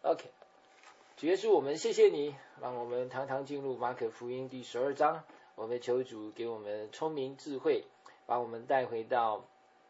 OK， 主耶稣，我们谢谢你，让我们堂堂进入马可福音第12章。我们求主给我们聪明智慧，把我们带回到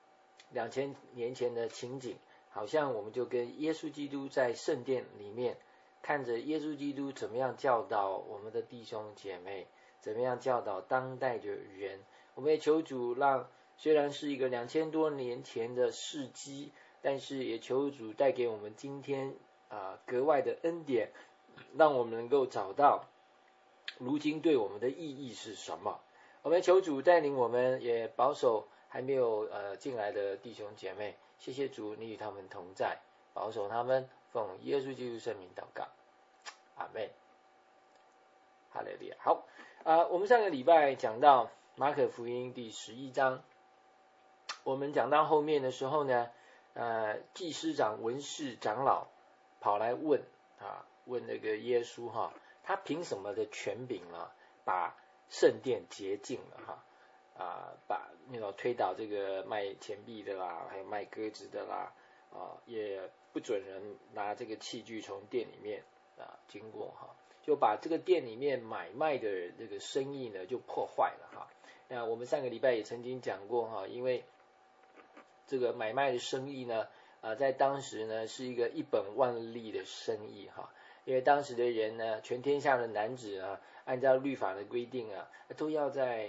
2000年前的情景，好像我们就跟耶稣基督在圣殿里面，看着耶稣基督怎么样教导我们的弟兄姐妹，怎么样教导当代的人。我们也求主让虽然是一个2000多年前的事迹，但是也求主带给我们今天格外的恩典，让我们能够找到如今对我们的意义是什么。我们求主带领我们，也保守还没有进来的弟兄姐妹。谢谢主，你与他们同在，保守他们，奉耶稣基督圣名祷告，阿们。哈利路亚。好，我们上个礼拜讲到马可福音第11章，我们讲到后面的时候呢，祭司长、文士、长老跑来问那个耶稣他凭什么的权柄呢，把圣殿洁净了把推倒这个卖钱币的啦，还有卖鸽子的啦，也不准人拿这个器具从店里面经过就把这个店里面买卖的这个生意呢就破坏了那我们上个礼拜也曾经讲过因为这个买卖的生意呢在当时呢是一个一本万利的生意因为当时的人呢，全天下的男子按照律法的规定都要在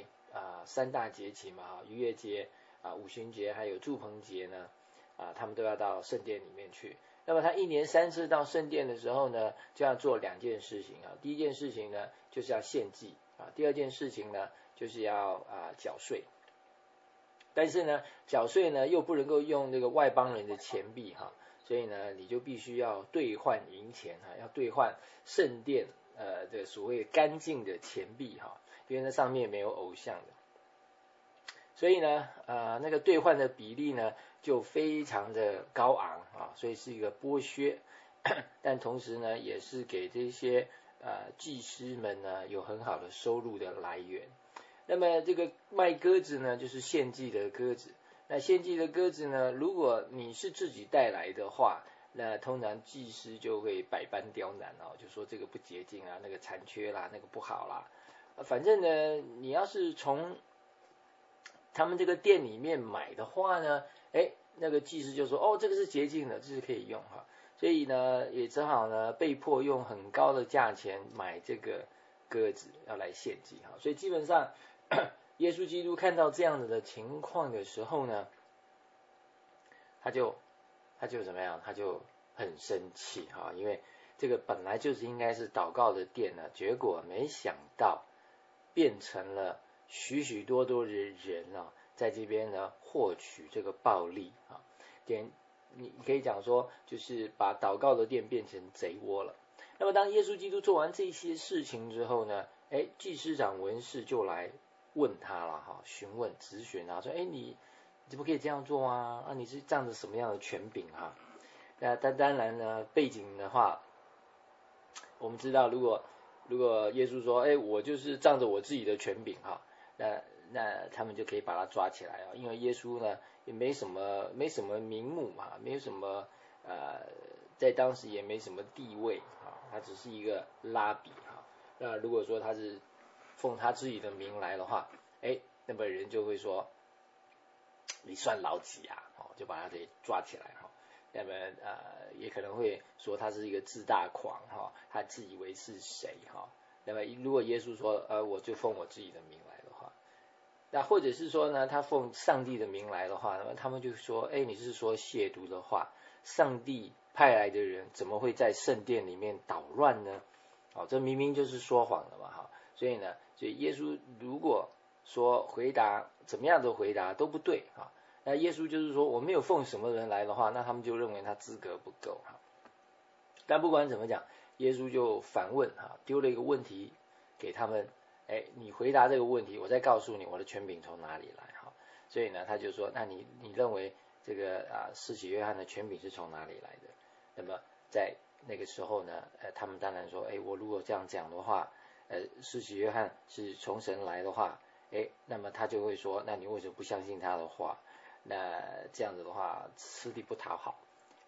3大节期嘛逾越节五旬节还有住棚节呢他们都要到圣殿里面去。那么他1年3次到圣殿的时候呢，就要做2件事情第一件事情呢就是要献祭第二件事情呢就是要缴税。但是呢缴税呢又不能够用那个外邦人的钱币所以呢你就必须要兑换银钱要兑换圣殿的所谓干净的钱币因为那上面没有偶像的。所以呢那个兑换的比例呢就非常的高昂所以是一个剥削，但同时呢也是给这些祭司们呢有很好的收入的来源。那么这个卖鸽子呢就是献祭的鸽子，那献祭的鸽子呢，如果你是自己带来的话，那通常祭司就会百般刁难就说这个不洁净那个残缺啦，那个不好啦，反正呢你要是从他们这个店里面买的话呢，那个祭司就说这个是洁净的，这是可以用所以呢也只好呢被迫用很高的价钱买这个鸽子要来献祭所以基本上耶稣基督看到这样子的情况的时候呢，他就怎么样，他就很生气因为这个本来就是应该是祷告的殿呢，结果没想到变成了许许多多的人在这边呢获取这个暴利你可以讲说就是把祷告的殿变成贼窝了。那么当耶稣基督做完这些事情之后呢，祭司长文士就来问他了询问质询说你怎么可以这样做你是仗着什么样的权柄那当然呢背景的话，我们知道如果耶稣说我就是仗着我自己的权柄那他们就可以把他抓起来因为耶稣呢也没什么名目没有什么在当时也没什么地位他只是一个拉比那如果说他是奉他自己的名来的话那么人就会说你算老几就把他给抓起来那么也可能会说他是一个自大狂他自以为是谁那么如果耶稣说我就奉我自己的名来的话，那或者是说呢他奉上帝的名来的话，那么他们就说你是说亵渎的话，上帝派来的人怎么会在圣殿里面捣乱呢这明明就是说谎的嘛所以耶稣如果说回答怎么样的回答都不对那耶稣就是说我没有奉什么人来的话，那他们就认为他资格不够但不管怎么讲，耶稣就反问丢了一个问题给他们你回答这个问题，我再告诉你我的权柄从哪里来所以呢他就说那你认为这个施洗约翰的权柄是从哪里来的？那么在那个时候呢他们当然说我如果这样讲的话施洗约翰是从神来的话那么他就会说那你为什么不相信他的话？那这样子的话吃力不讨好。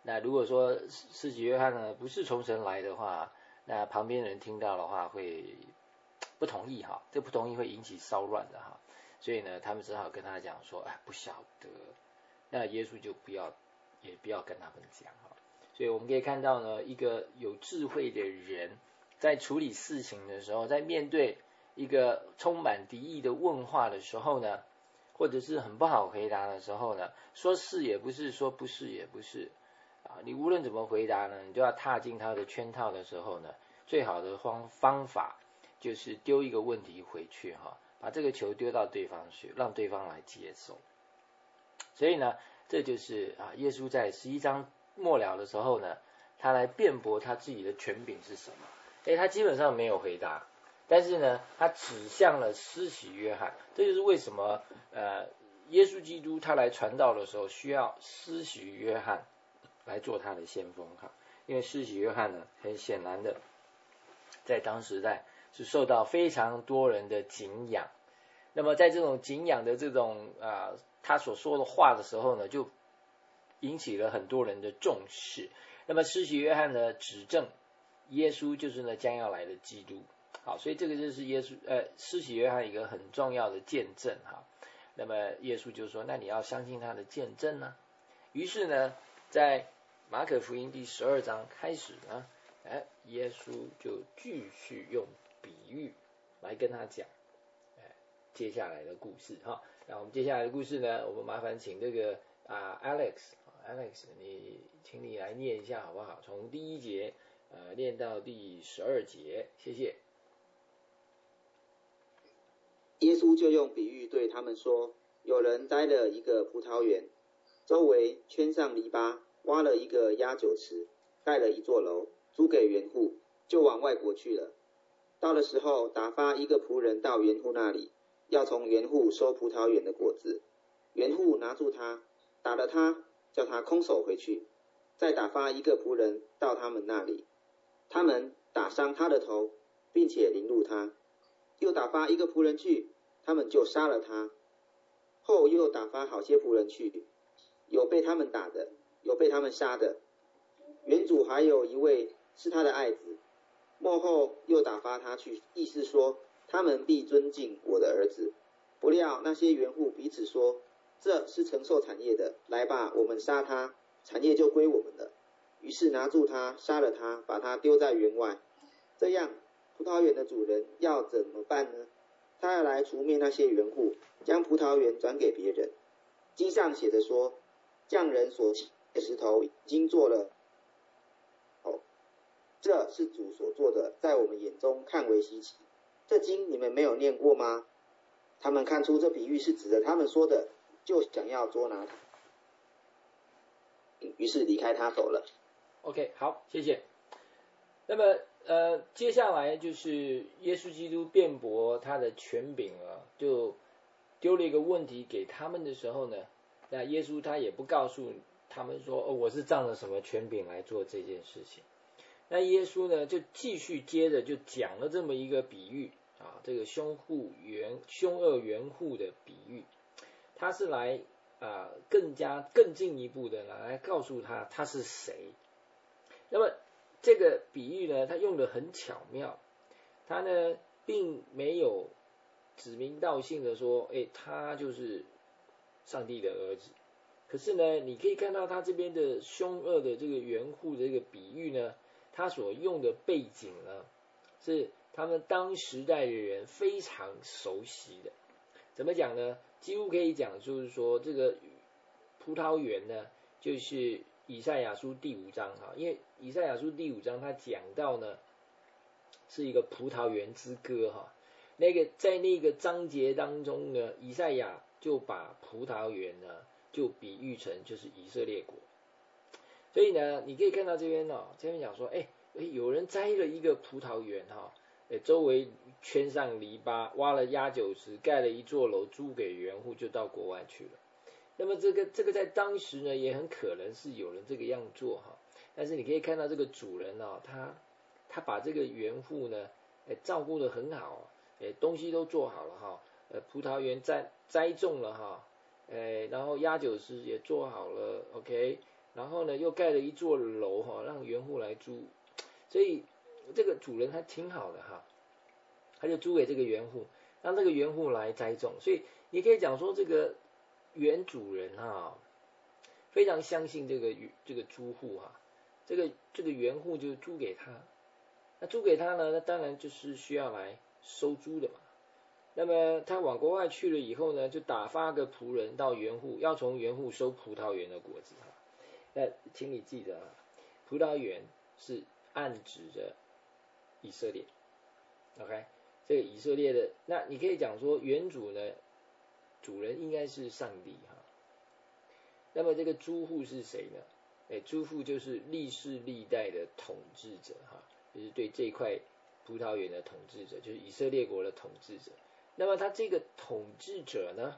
那如果说施洗约翰呢不是从神来的话，那旁边人听到的话会不同意哈，这不同意会引起骚乱的哈，所以呢，他们只好跟他讲说，不晓得。那耶稣就也不要跟他们讲哈。所以我们可以看到呢，一个有智慧的人在处理事情的时候，在面对一个充满敌意的问话的时候呢，或者是很不好回答的时候呢，说是也不是，说不是也不是啊，你无论怎么回答呢，你都要踏进他的圈套的时候呢，最好的方法就是丢一个问题回去哈，把这个球丢到对方去，让对方来接受。所以呢，这就是耶稣在11章末了的时候呢，他来辩驳他自己的权柄是什么。他基本上没有回答，但是呢，他指向了施洗约翰。这就是为什么耶稣基督他来传道的时候需要施洗约翰来做他的先锋哈，因为施洗约翰呢，很显然的在当时代是受到非常多人的敬仰。那么在这种敬仰的这种他所说的话的时候呢，就引起了很多人的重视。那么施洗约翰呢，指证耶稣就是呢将要来的基督。好，所以这个就是施洗约翰一个很重要的见证哈。那么耶稣就说，那你要相信他的见证呢。于是呢，在马可福音第12章开始呢，耶稣就继续用比喻来跟他讲接下来的故事哈。那我们接下来的故事呢，我们麻烦请这个Alex， 请你来念一下好不好？从第1节念到第12节，谢谢。 耶稣就用比喻对他们说，有人栽了一个葡萄园，周围圈上篱笆，挖了一个压酒池，盖了一座楼，租给园户，就往外国去了。到了时候，打发一个仆人到园户那里，要从园户收葡萄园的果子。园户拿住他，打了他，叫他空手回去。再打发一个仆人到他们那里，他们打伤他的头，并且凌辱他。又打发一个仆人去，他们就杀了他。后又打发好些仆人去，有被他们打的，有被他们杀的。园主还有一位是他的爱子，末后又打发他去，意思说他们必尊敬我的儿子。不料那些园户彼此说，这是承受产业的，来吧，我们杀他，产业就归我们了。于是拿住他，杀了他，把他丢在园外。这样葡萄园的主人要怎么办呢？他要来除灭那些园户，将葡萄园转给别人。经上写着说，匠人所砌的石头已经做了，这是主所做的，在我们眼中看为稀奇。这经你们没有念过吗？他们看出这比喻是指着他们说的，就想要捉拿他，于是离开他走了。 OK， 好，谢谢。那么接下来就是耶稣基督辩驳他的权柄就丢了一个问题给他们的时候呢，那耶稣他也不告诉他们说，我是仗着什么权柄来做这件事情。那耶稣呢就继续接着就讲了这么一个比喻这个凶恶园户的比喻，他是来更进一步的来告诉他是谁。那么这个比喻呢，他用得很巧妙，他呢并没有指名道姓的说，他就是上帝的儿子。可是呢，你可以看到他这边的凶恶的这个园户的这个比喻呢，他所用的背景呢，是他们当时代的人非常熟悉的。怎么讲呢？几乎可以讲就是说，这个葡萄园呢，就是以赛亚书第5章因为以赛亚书第5章他讲到呢，是一个葡萄园之歌在那个章节当中呢，以赛亚就把葡萄园呢就比喻成就是以色列国。所以呢，你可以看到这边讲说，有人栽了一个葡萄园周围圈上篱笆，挖了压酒池，盖了一座楼，租给园户，就到国外去了。那么这个在当时呢，也很可能是有人这个样做但是你可以看到这个主人他把这个园户呢照顾得很好东西都做好了葡萄园栽种了然后压酒池也做好了 OK， 然后呢又盖了一座楼哈，让园户来租，所以这个主人他挺好的哈，他就租给这个园户，让这个园户来栽种，所以你可以讲说这个原主人哈非常相信这个租户哈，这个园户就租给他，那租给他呢，那当然就是需要来收租的嘛。那么他往国外去了以后呢，就打发个仆人到园户，要从园户收葡萄园的果子哈。那请你记得啊，葡萄园是暗指着以色列 ，OK， 这个以色列的，那你可以讲说园主呢，主人应该是上帝哈。那么这个租户是谁呢？租户就是历世历代的统治者哈，就是对这块葡萄园的统治者，就是以色列国的统治者。那么他这个统治者呢，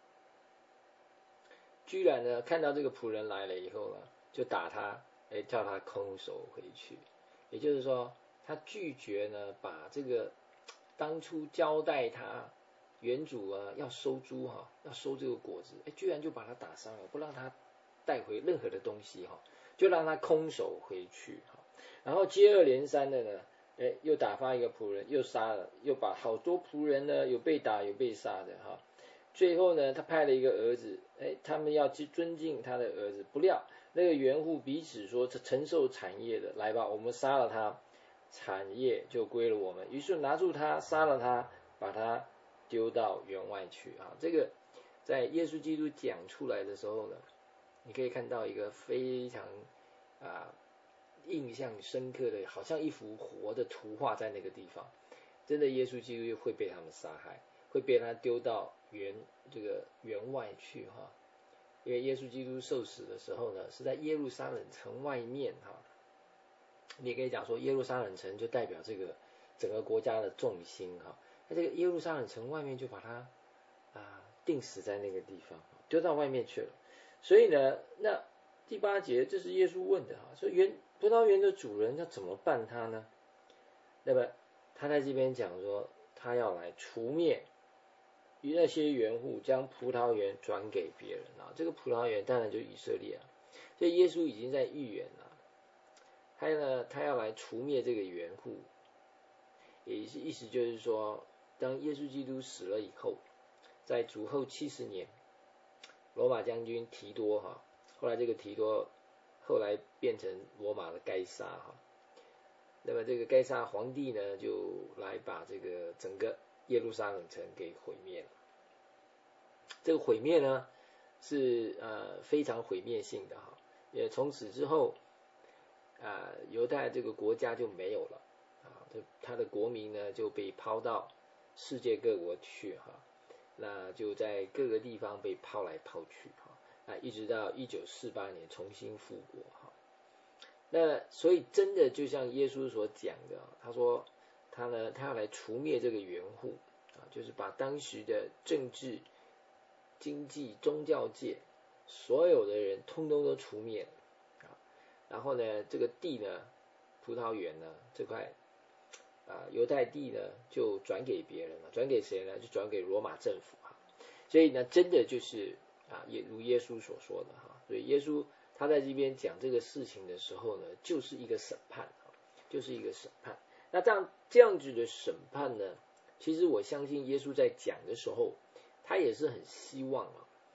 居然呢看到这个仆人来了以后呢，就打他，叫他空手回去。也就是说，他拒绝呢把这个当初交代他园主啊要收租哈，要收这个果子，居然就把他打伤了，不让他带回任何的东西哈，就让他空手回去哈。然后接二连三的呢。又打发一个仆人，又杀了，又把好多仆人呢，有被打有被杀的哈。最后呢，他派了一个儿子，他们要去尊敬他的儿子，不料那个园户彼此说承受产业的，来吧，我们杀了他，产业就归了我们。于是拿住他，杀了他，把他丢到园外去啊。这个在耶稣基督讲出来的时候呢，你可以看到一个非常印象深刻的，好像一幅活的图画在那个地方。真的，耶稣基督会被他们杀害，会被他丢到这个园外去哈。因为耶稣基督受死的时候呢，是在耶路撒冷城外面哈。你也可以讲说，耶路撒冷城就代表这个整个国家的重心哈。那这个耶路撒冷城外面就把他钉死在那个地方，丢到外面去了。所以呢，那第8节这是耶稣问的哈，说葡萄园的主人要怎么办他呢？那么他在这边讲说，他要来除灭那些园户，将葡萄园转给别人啊。这个葡萄园当然就是以色列啊，所以耶稣已经在预言了，他要来除灭这个园户，也是意思就是说，当耶稣基督死了以后，在主后70年，罗马将军提多哈，后来这个提多后来变成罗马的该撒哈，那么这个该撒皇帝呢，就来把这个整个耶路撒冷城给毁灭了。这个毁灭呢是非常毁灭性的哈，也从此之后犹太这个国家就没有了他的国民呢就被抛到世界各国去哈，那就在各个地方被抛来抛去哈，一直到1948年重新复国哈。那所以真的就像耶稣所讲的，他说他要来除灭这个园户就是把当时的政治、经济、宗教界所有的人通通都除灭了然后呢，这个地呢，葡萄园呢这块犹太地呢就转给别人了，转给谁呢？就转给罗马政府所以呢，真的就是也如耶稣所说的所以耶稣他在这边讲这个事情的时候呢，就是一个审判就是一个审判。那这样子的审判呢，其实我相信耶稣在讲的时候，他也是很希望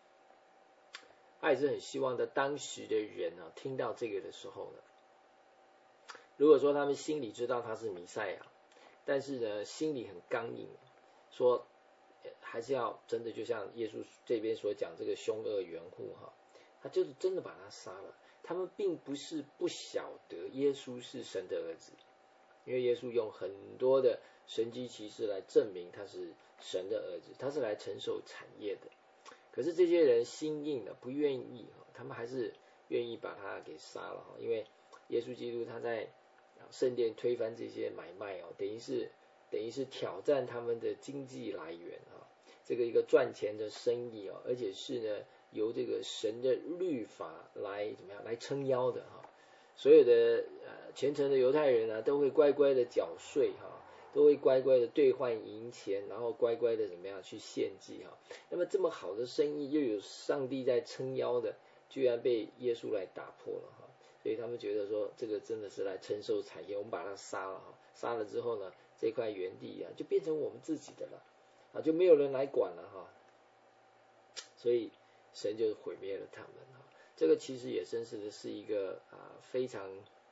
的当时的人听到这个的时候呢，如果说他们心里知道他是弥赛亚，但是呢心里很刚硬，说还是要真的就像耶稣这边所讲这个凶恶园户他就是真的把他杀了。他们并不是不晓得耶稣是神的儿子，因为耶稣用很多的神迹奇事来证明他是神的儿子，他是来承受产业的。可是这些人心硬的不愿意，他们还是愿意把他给杀了，因为耶稣基督他在圣殿推翻这些买卖等于是挑战他们的经济来源这个一个赚钱的生意而且是呢由这个神的律法来怎么样来撑腰的所有的虔诚的犹太人都会乖乖的缴税都会乖乖的兑换银钱，然后乖乖的怎么样去献祭那么这么好的生意又有上帝在撑腰的， 居然被耶稣来打破了哈，所以他们觉得说这个真的是来承受产业，我们把他杀了哈，杀了之后呢，这块园地就变成我们自己的了就没有人来管了哈，所以神就毁灭了他们哈。这个其实也真是的是一个非常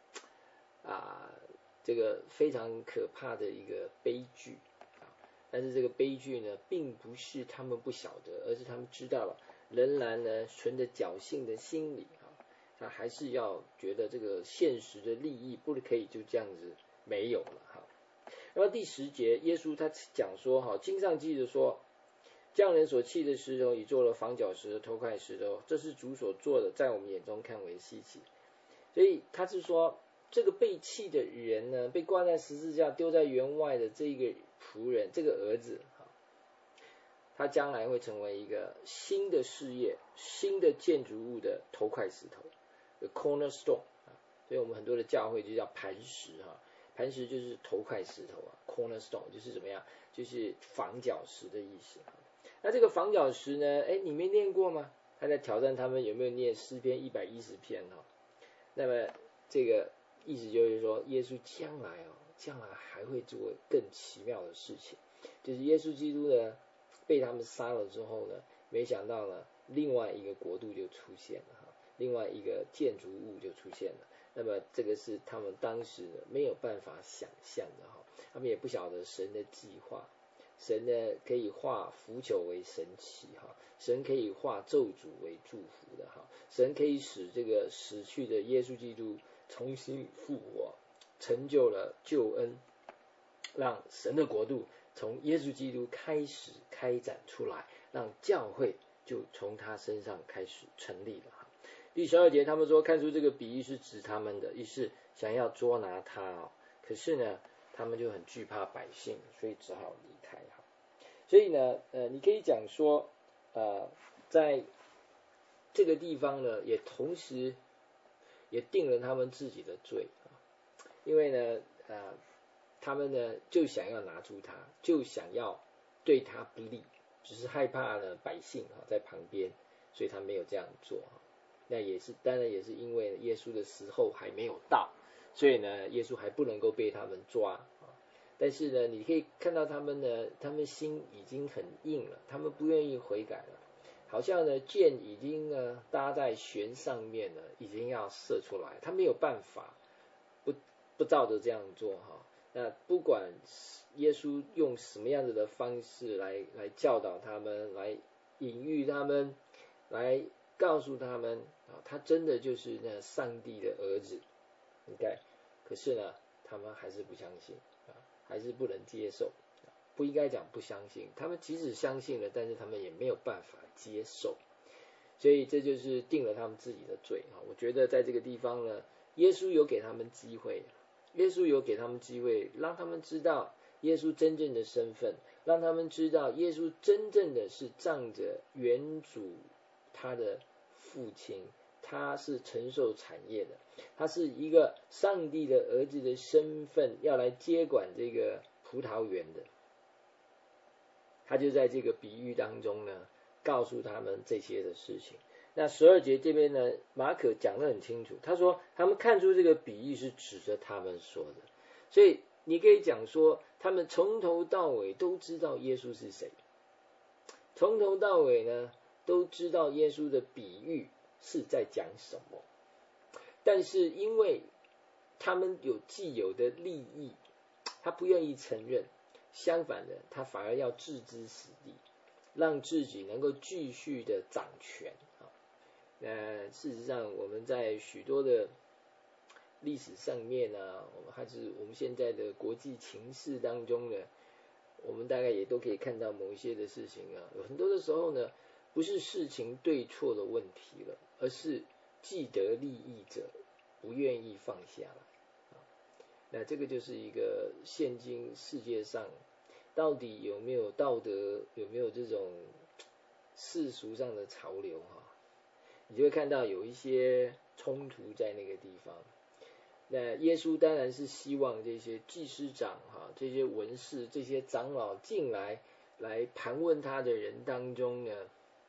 这个非常可怕的一个悲剧但是这个悲剧呢，并不是他们不晓得，而是他们知道了，仍然呢存着侥幸的心理他还是要觉得这个现实的利益不可以就这样子没有了哈。那么第10节，耶稣他讲说经上记着说，匠人所弃的石头已做了房角石的头块石头，这是主所做的，在我们眼中看为稀奇。所以他是说，这个被弃的人呢，被挂在十字架丢在园外的这个仆人，这个儿子他将来会成为一个新的事业、新的建筑物的头块石头 the cornerstone 所以我们很多的教会就叫磐石磐石就是头块石头cornerstone 就是怎么样，就是房角石的意思那这个房角石呢，你没念过吗？他在挑战他们有没有念诗篇110篇那么这个意思就是说，耶稣将来还会做更奇妙的事情，就是耶稣基督呢被他们杀了之后呢，没想到呢另外一个国度就出现了另外一个建筑物就出现了。那么这个是他们当时没有办法想象的他们也不晓得神的计划。神呢可以化腐朽为神奇神可以化咒诅为祝福的神可以使这个死去的耶稣基督重新复活，成就了救恩，让神的国度从耶稣基督开始开展出来，让教会就从他身上开始成立了第12节，他们说看出这个比喻是指他们的，于是想要捉拿他可是呢他们就很惧怕百姓，所以只好离开所以呢你可以讲说在这个地方呢也同时也定了他们自己的罪因为呢他们呢就想要拿住他，就想要对他不利，只是害怕呢百姓在旁边，所以他没有这样做那也是当然也是因为耶稣的时候还没有到，所以呢耶稣还不能够被他们抓但是呢你可以看到他们呢，他们心已经很硬了，他们不愿意悔改了，好像呢箭已经呢搭在弦上面了，已经要射出来，他没有办法不照着这样做那不管耶稣用什么样子的方式来教导他们，来隐喻他们，来告诉他们他真的就是那上帝的儿子OK， 可是呢他们还是不相信还是不能接受，不应该讲不相信，他们即使相信了，但是他们也没有办法接受，所以这就是定了他们自己的罪我觉得在这个地方呢，耶稣有给他们机会，耶稣有给他们机会，让他们知道耶稣真正的身份，让他们知道耶稣真正的是仗着原主他的父亲，他是承受产业的，他是一个上帝的儿子的身份，要来接管这个葡萄园的。他就在这个比喻当中呢，告诉他们这些的事情。那12节这边呢，马可讲得很清楚，他说他们看出这个比喻是指着他们说的，所以你可以讲说他们从头到尾都知道耶稣是谁，从头到尾呢都知道耶稣的比喻是在讲什么，但是因为他们有既有的利益，他不愿意承认，相反的他反而要置之死地，让自己能够继续的掌权事实上我们在许多的历史上面还是我们现在的国际情势当中呢，我们大概也都可以看到某一些的事情有很多的时候呢，不是事情对错的问题了，而是既得利益者不愿意放下来那这个就是一个现今世界上到底有没有道德，有没有这种世俗上的潮流你就会看到有一些冲突在那个地方。那耶稣当然是希望这些祭司长这些文士，这些长老进来盘问他的人当中呢，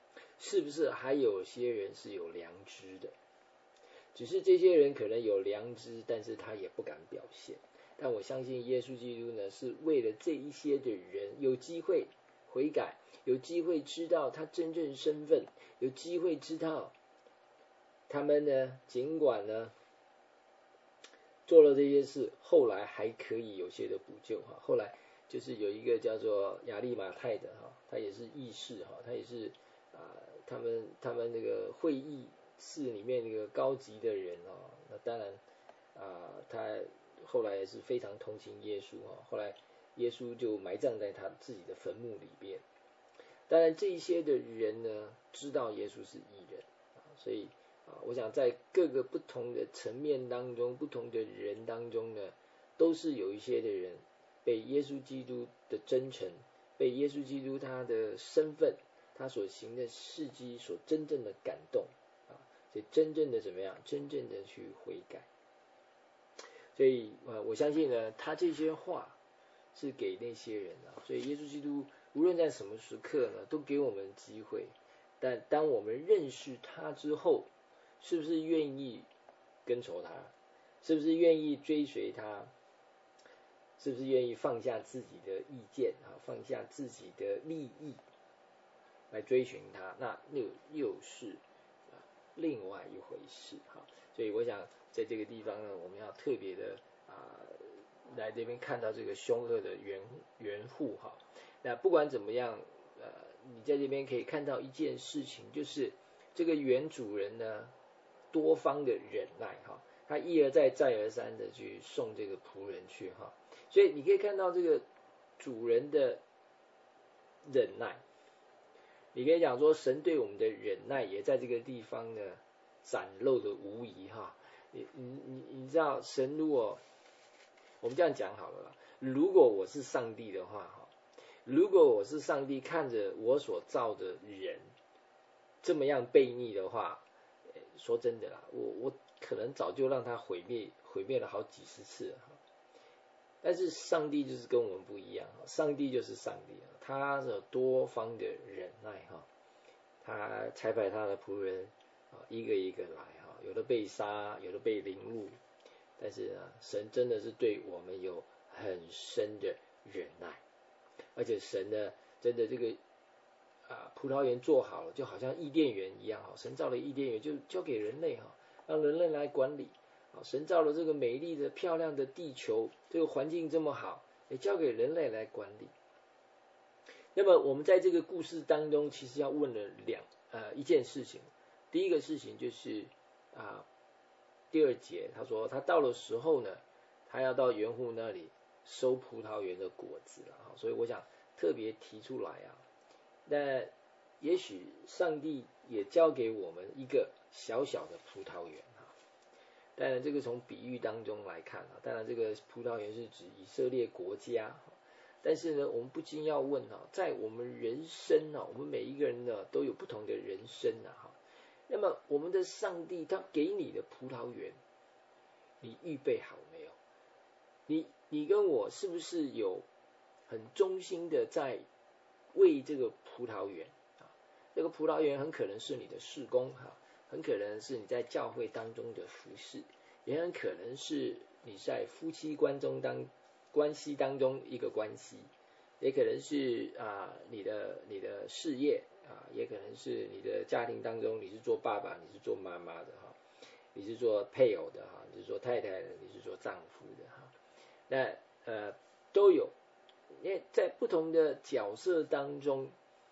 是不是还有些人是有良知的？只是这些人可能有良知，但是他也不敢表现。但我相信耶稣基督呢，是为了这一些的人有机会悔改，有机会知道他真正身份，有机会知道他们呢，尽管呢做了这些事，后来还可以有些的补救哈。后来就是有一个叫做亚利马太的哈，他也是议士哈，他也是他们那个会议室里面那个高级的人哦，那当然他后来也是非常同情耶稣哈，后来耶稣就埋葬在他自己的坟墓里边。当然这一些的人呢，知道耶稣是义人所以我想在各个不同的层面当中，不同的人当中呢，都是有一些的人被耶稣基督的真诚，被耶稣基督他的身份，他所行的事迹所真正的感动所以真正的怎么样？真正的去悔改。所以我相信呢，他这些话是给那些人所以耶稣基督无论在什么时刻呢，都给我们机会。但当我们认识他之后，是不是愿意跟从他？是不是愿意追随他？是不是愿意放下自己的意见放下自己的利益来追寻他？那又是另外一回事所以我想在这个地方呢，我们要特别的来这边看到这个凶恶的原户那不管怎么样你在这边可以看到一件事情，就是这个原主人呢多方的忍耐他一而再再而三的去送这个仆人去所以你可以看到这个主人的忍耐。你可以讲说神对我们的忍耐也在这个地方呢展露的无遗你知道神如果我们这样讲好了啦，如果我是上帝的话如果我是上帝看着我所造的人这么样悖逆的话，说真的啦，我可能早就让他毁灭了好几十次了但是上帝就是跟我们不一样上帝就是上帝他有多方的忍耐他差派他的仆人一个一个来有的被杀，有的被凌辱，但是神真的是对我们有很深的忍耐，而且神呢真的这个葡萄园做好了，就好像伊甸园一样神造了伊甸园就交给人类让人类来管理神造了这个美丽的漂亮的地球，这个环境这么好，也交给人类来管理。那么我们在这个故事当中其实要问了一件事情。第一个事情就是第二节他说他到了时候呢，他要到园户那里收葡萄园的果子所以我想特别提出来那也许上帝也交给我们一个小小的葡萄园当然这个从比喻当中来看当然这个葡萄园是指以色列国家但是呢我们不禁要问在我们人生我们每一个人呢都有不同的人生那么我们的上帝他给你的葡萄园你预备好没有？你跟我是不是有很忠心的在为这个葡萄园这个葡萄园很可能是你的事工很可能是你在教会当中的服事，也很可能是你在夫妻关系当中一个关系，也可能是你的事业也可能是你的家庭当中，你是做爸爸，你是做妈妈的你是做配偶的你是做太太的，你是做丈夫的那都有。因为在不同的角色当中，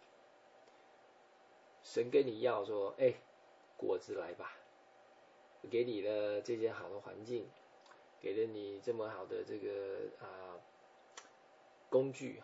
神跟你要说果子来吧，给你了这些好的环境，给了你这么好的这个工具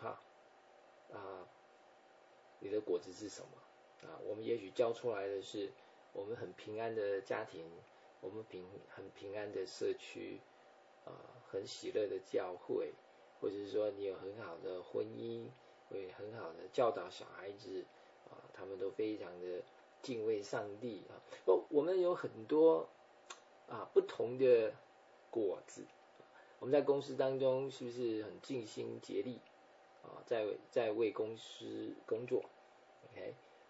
你的果子是什么我们也许交出来的是我们很平安的家庭，我们很平安的社区很喜乐的教会，或者是说你有很好的婚姻，会很好的教导小孩子他们都非常的敬畏上帝我们有很多不同的果子。我们在公司当中是不是很尽心竭力在为公司工作 OK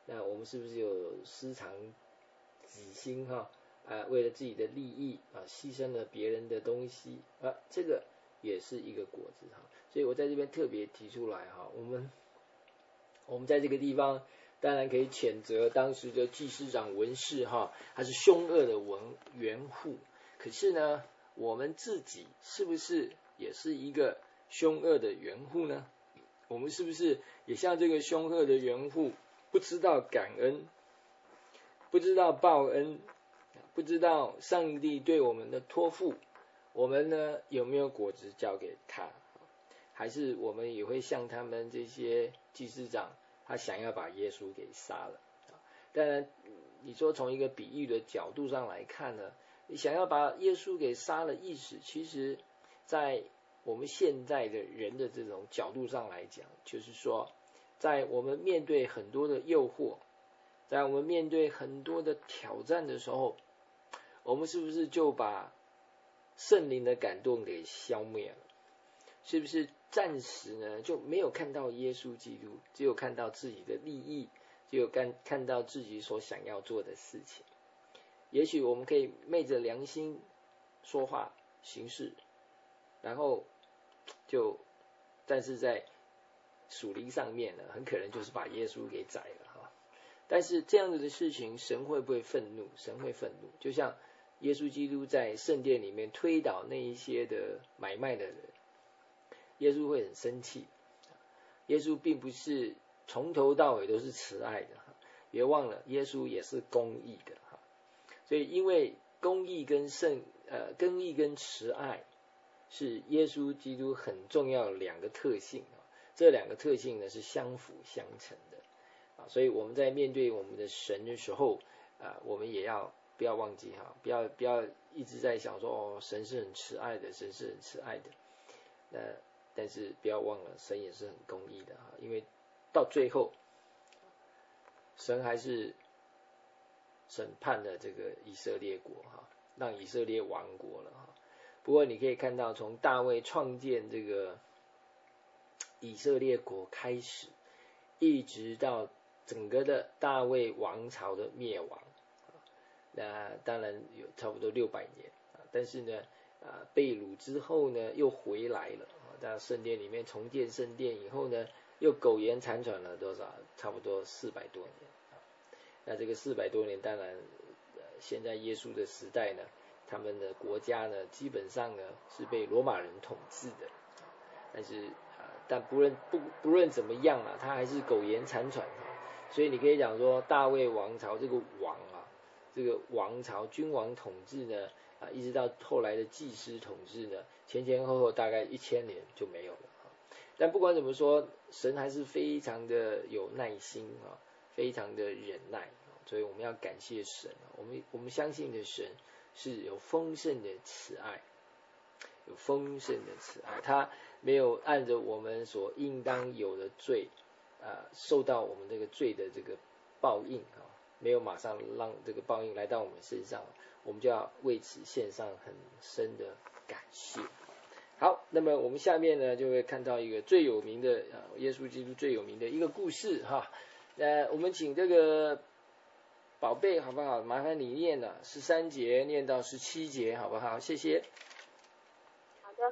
那我们是不是有私藏己心哈？为了自己的利益牺牲了别人的东西这个也是一个果子哈。所以我在这边特别提出来哈，我们在这个地方当然可以谴责当时的祭司长文士哈，他是凶恶的园户。可是呢，我们自己是不是也是一个凶恶的园户呢？我们是不是也像这个凶恶的园户，不知道感恩，不知道报恩，不知道上帝对我们的托付，我们呢有没有果子交给他？还是我们也会像他们这些祭司长，他想要把耶稣给杀了？当然，你说从一个比喻的角度上来看呢，你想要把耶稣给杀了，意思其实在我们现在的人的这种角度上来讲，就是说，在我们面对很多的诱惑，在我们面对很多的挑战的时候，我们是不是就把圣灵的感动给消灭了？是不是暂时呢就没有看到耶稣基督，只有看到自己的利益，只有看到自己所想要做的事情？也许我们可以昧着良心说话行事，然后但是在属灵上面呢，很可能就是把耶稣给宰了哈。但是这样子的事情，神会不会愤怒？神会愤怒，就像耶稣基督在圣殿里面推倒那一些的买卖的人，耶稣会很生气。耶稣并不是从头到尾都是慈爱的，别忘了耶稣也是公义的哈。所以因为公义跟慈爱是耶稣基督很重要的两个特性，这两个特性呢是相辅相成的所以我们在面对我们的神的时候我们也要不要忘记不要一直在想说神是很慈爱的，神是很慈爱的，但是不要忘了神也是很公义的因为到最后神还是审判了这个以色列国让以色列亡国了不过你可以看到，从大卫创建这个以色列国开始，一直到整个的大卫王朝的灭亡，那当然有差不多600年，但是呢，被掳之后呢，又回来了，在圣殿里面重建圣殿以后呢，又苟延残喘了多少？差不多400多年。那这个400多年，当然，现在耶稣的时代呢，他们的国家呢，基本上呢是被罗马人统治的，但不论怎么样他还是苟延残喘所以你可以讲说，大卫王朝这个这个王朝君王统治呢一直到后来的祭司统治呢，前后大概1000年就没有了但不管怎么说，神还是非常的有耐心非常的忍耐所以我们要感谢神我们相信的神是有丰盛的慈爱，有丰盛的慈爱，他没有按着我们所应当有的罪受到我们这个罪的这个报应没有马上让这个报应来到我们身上，我们就要为此献上很深的感谢。好，那么我们下面呢就会看到一个最有名的耶稣基督最有名的一个故事我们请这个宝贝好不好？麻烦你念13节念到17节好不好？谢谢。 好的。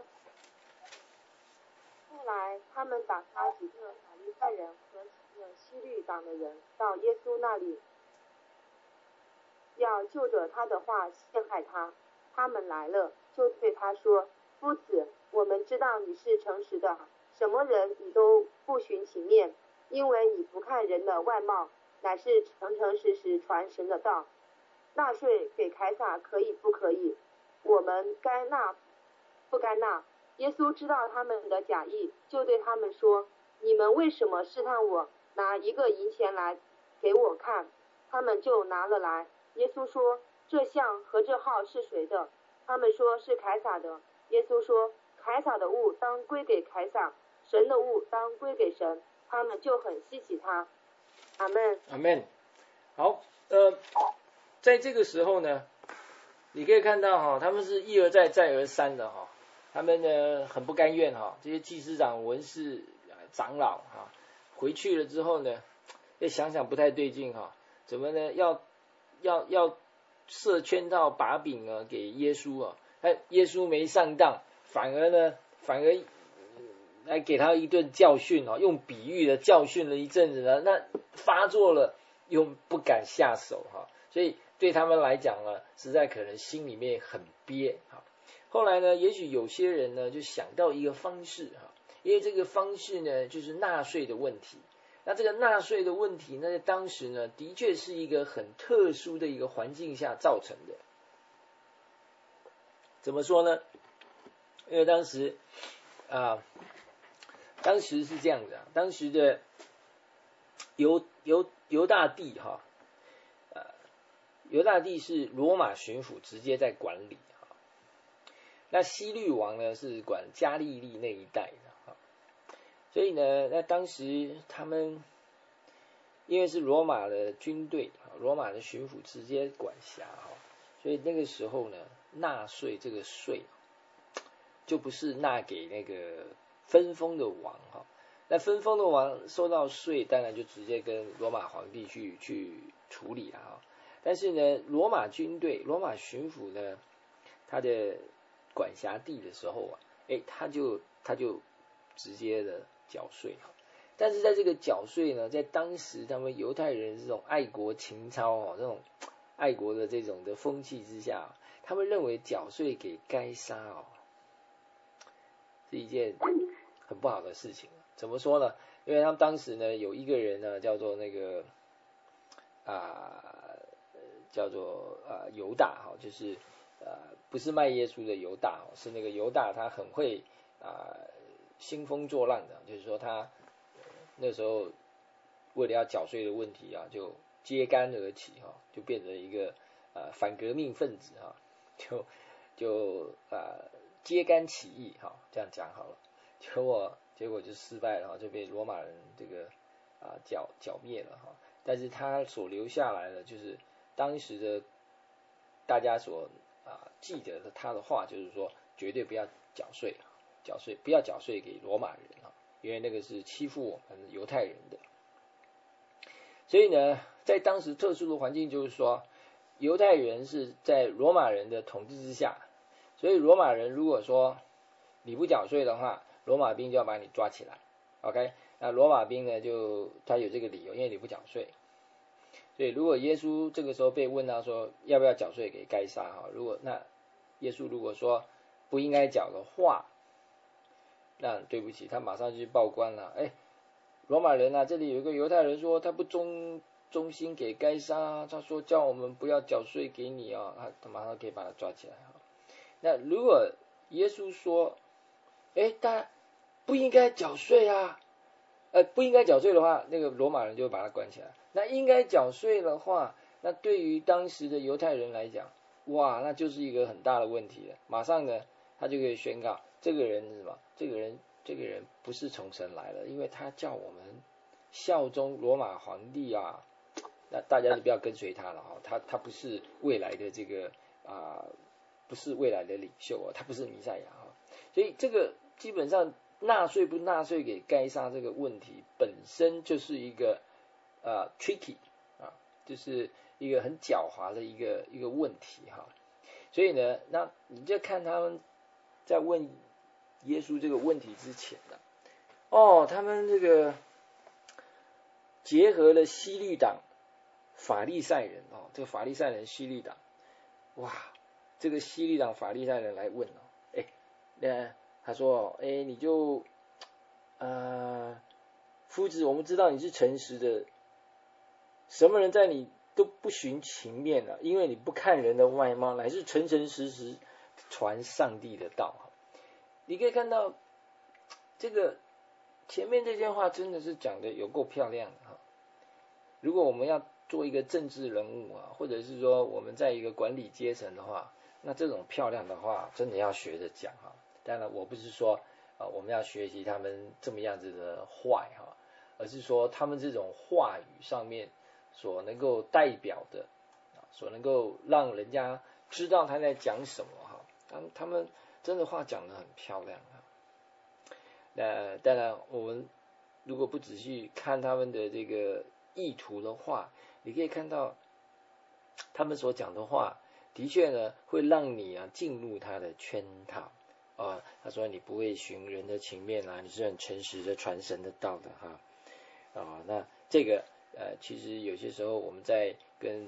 后来他们打发几个法利赛人和几个希律党的人到耶稣那里，要就着他的话陷害他。他们来了，就对他说：夫子，我们知道你是诚实的，什么人你都不徇情面，因为你不看人的外貌，乃是诚诚实实传神的道。纳税给凯撒可以不可以？我们该纳不该纳？耶稣知道他们的假意，就对他们说：你们为什么试探我？拿1个银钱来给我看。他们就拿了来。耶稣说：这像和这号是谁的？他们说是凯撒的。耶稣说：凯撒的物当归给凯撒，神的物当归给神。他们就很稀奇他。阿们。 阿们。好，在这个时候呢，你可以看到他们是一而再再而三的他们呢很不甘愿这些祭司长文士长老回去了之后呢， 想想不太对劲哈，怎么呢？要设圈套把柄啊给耶稣啊，耶稣没上当，反而来给他一顿教训哦，用比喻的教训了一阵子呢，那发作了又不敢下手哈，所以对他们来讲呢，实在可能心里面很憋哈。后来呢，也许有些人呢就想到一个方式哈，因为这个方式呢就是纳税的问题。那这个纳税的问题呢，在当时呢，的确是一个很特殊的一个环境下造成的。怎么说呢？因为当时是这样的，当时的犹大帝哈，犹大帝是罗马巡抚直接在管理哈，那希律王呢是管加利利那一带的哈，所以呢，那当时他们因为是罗马的军队，罗马的巡抚直接管辖哈，所以那个时候呢，纳税这个税就不是纳给那个分封的王哈，那分封的王收到税，当然就直接跟罗马皇帝去处理了哈。但是呢，罗马军队、罗马巡抚呢，他的管辖地的时候啊，他就直接的缴税哈。但是在这个缴税呢，在当时他们犹太人这种爱国情操哦，这种爱国的这种的风气之下，他们认为缴税给该撒哦，是一件很不好的事情。怎么说呢？因为他们当时呢有一个人呢叫做那个犹大哈，就是不是卖耶稣的犹大，是那个犹大，他很会兴风作浪的，就是说他那时候为了要缴税的问题啊，就揭竿而起哈，就变成一个反革命分子哈，就揭竿起义哈，这样讲好了，结果就失败了哈，就被罗马人这个剿灭了哈。但是他所留下来的就是当时的大家所记得的他的话，就是说绝对不要缴税，不要缴税给罗马人啊，因为那个是欺负我们犹太人的。所以呢，在当时特殊的环境，就是说犹太人是在罗马人的统治之下，所以罗马人如果说你不缴税的话，罗马兵就要把你抓起来 ，OK？ 那罗马兵呢，他有这个理由，因为你不缴税。所以如果耶稣这个时候被问到说要不要缴税给该撒哈，那耶稣如果说不应该缴的话，那对不起，他马上就去报官了。罗马人啊，这里有一个犹太人说他不忠心给该撒，他说叫我们不要缴税给你啊，他马上可以把他抓起来哈。那如果耶稣说，大家不应该缴税啊，不应该缴税的话，那个罗马人就把他关起来。那应该缴税的话，那对于当时的犹太人来讲，哇，那就是一个很大的问题了。马上呢，他就可以宣告，这个人是什么？这个人不是从神来的，因为他叫我们效忠罗马皇帝啊。那大家就不要跟随他了哈，他不是未来的这个不是未来的领袖啊，他不是弥赛亚哈。所以这个基本上纳税不纳税给该撒这个问题本身就是一个tricky 就是一个很狡猾的一个问题哈。所以呢，那你就看他们在问耶稣这个问题之前呢，他们这个结合了希律党、法利赛人这个法利赛人希律党，哇，这个希律党法利赛人来问他说你就夫子，我们知道你是诚实的，什么人在你都不寻情面了，因为你不看人的外貌，乃是诚诚实实传上帝的道。你可以看到这个前面这句话真的是讲的有够漂亮的哈。如果我们要做一个政治人物或者是说我们在一个管理阶层的话，那这种漂亮的话真的要学着讲哈。当然我不是说我们要学习他们这么样子的坏哈，而是说他们这种话语上面所能够代表的所能够让人家知道他在讲什么哈。他们真的话讲得很漂亮那当然我们如果不仔细看他们的这个意图的话，你可以看到他们所讲的话，的确呢会让你进入他的圈套。他说你不会寻人的情面你是很诚实的传神的道的哈。那这个其实有些时候我们在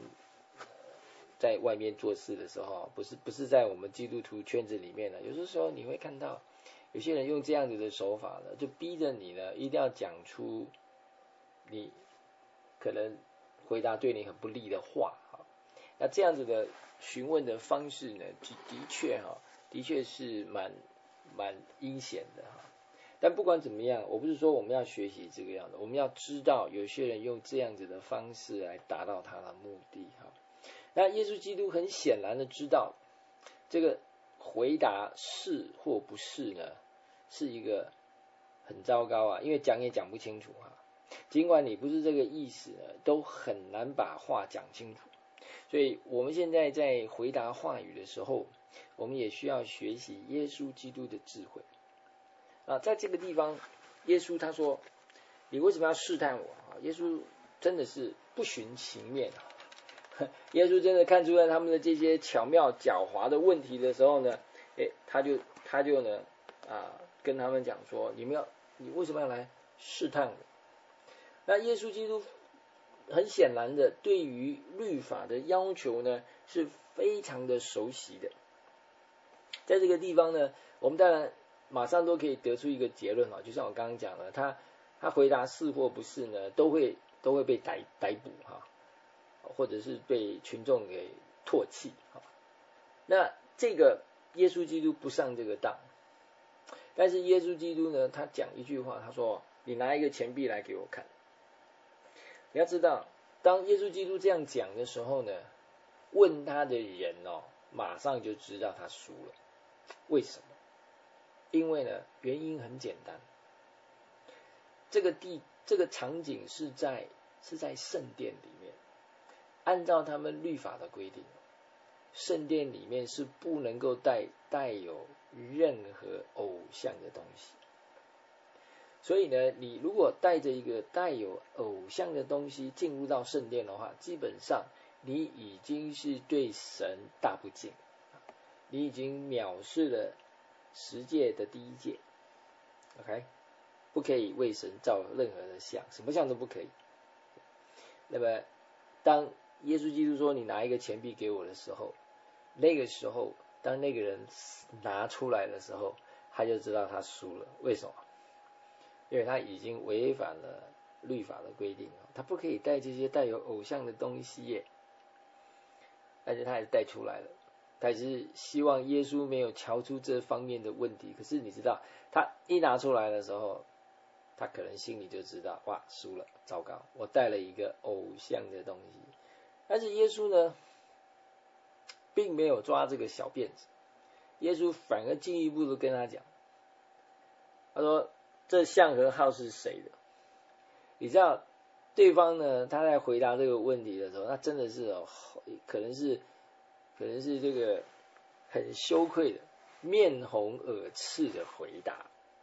在外面做事的时候，不是在我们基督徒圈子里面有些时候你会看到有些人用这样子的手法就逼着你一定要讲出你可能回答对你很不利的话。那这样子的询问的方式呢，的确是蛮阴险的但不管怎么样，我不是说我们要学习这个样的，我们要知道有些人用这样子的方式来达到他的目的那耶稣基督很显然的知道，这个回答是或不是呢，是一个很糟糕因为讲也讲不清楚尽管你不是这个意思都很难把话讲清楚。所以我们现在在回答话语的时候，我们也需要学习耶稣基督的智慧在这个地方，耶稣他说你为什么要试探我耶稣真的是不徇情面耶稣真的看出来他们的这些巧妙狡猾的问题的时候呢，他就呢跟他们讲说，你为什么要来试探我？那耶稣基督很显然的对于律法的要求呢是非常的熟悉的。在这个地方呢，我们当然马上都可以得出一个结论就像我刚刚讲的，他回答是或不是呢，都会被逮捕或者是被群众给唾弃那这个耶稣基督不上这个当，但是耶稣基督呢，他讲一句话，他说你拿一个钱币来给我看。你要知道，当耶稣基督这样讲的时候呢，问他的人马上就知道他输了。为什么？因为呢，原因很简单，这个场景是在圣殿里面，按照他们律法的规定，圣殿里面是不能够带有任何偶像的东西。所以呢，你如果带着一个带有偶像的东西进入到圣殿的话，基本上你已经是对神大不敬，你已经藐视了十诫的第一诫。OK， 不可以为神造任何的像，什么像都不可以。那么当耶稣基督说你拿一个钱币给我的时候，那个时候当那个人拿出来的时候，他就知道他输了。为什么？因为他已经违反了律法的规定，他不可以带这些带有偶像的东西耶。但是他还是带出来了，他只是希望耶稣没有瞧出这方面的问题。可是你知道，他一拿出来的时候，他可能心里就知道，哇，输了，糟糕，我带了一个偶像的东西。但是耶稣呢，并没有抓这个小辫子，耶稣反而进一步的跟他讲，他说这像和号是谁的？你知道对方呢，他在回答这个问题的时候，他真的是可能是这个很羞愧的，面红耳赤的回答。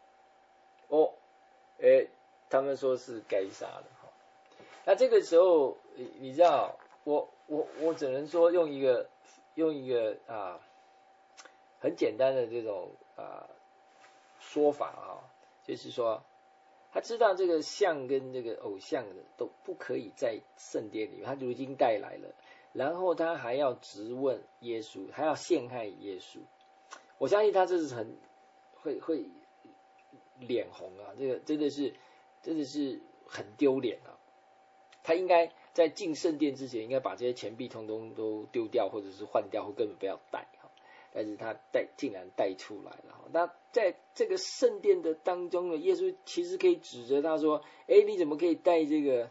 他们说是该杀的。那这个时候，你知道，我只能说用一个很简单的这种说法就是说，他知道这个像跟这个偶像的都不可以在圣殿里面，他如今带来了，然后他还要质问耶稣，还要陷害耶稣。我相信他这是很会脸红这个真的是很丢脸他应该在进圣殿之前，应该把这些钱币通通都丢掉，或者是换掉，或根本不要带但是他竟然带出来了。那在这个圣殿的当中呢，耶稣其实可以指责他说，你怎么可以带这个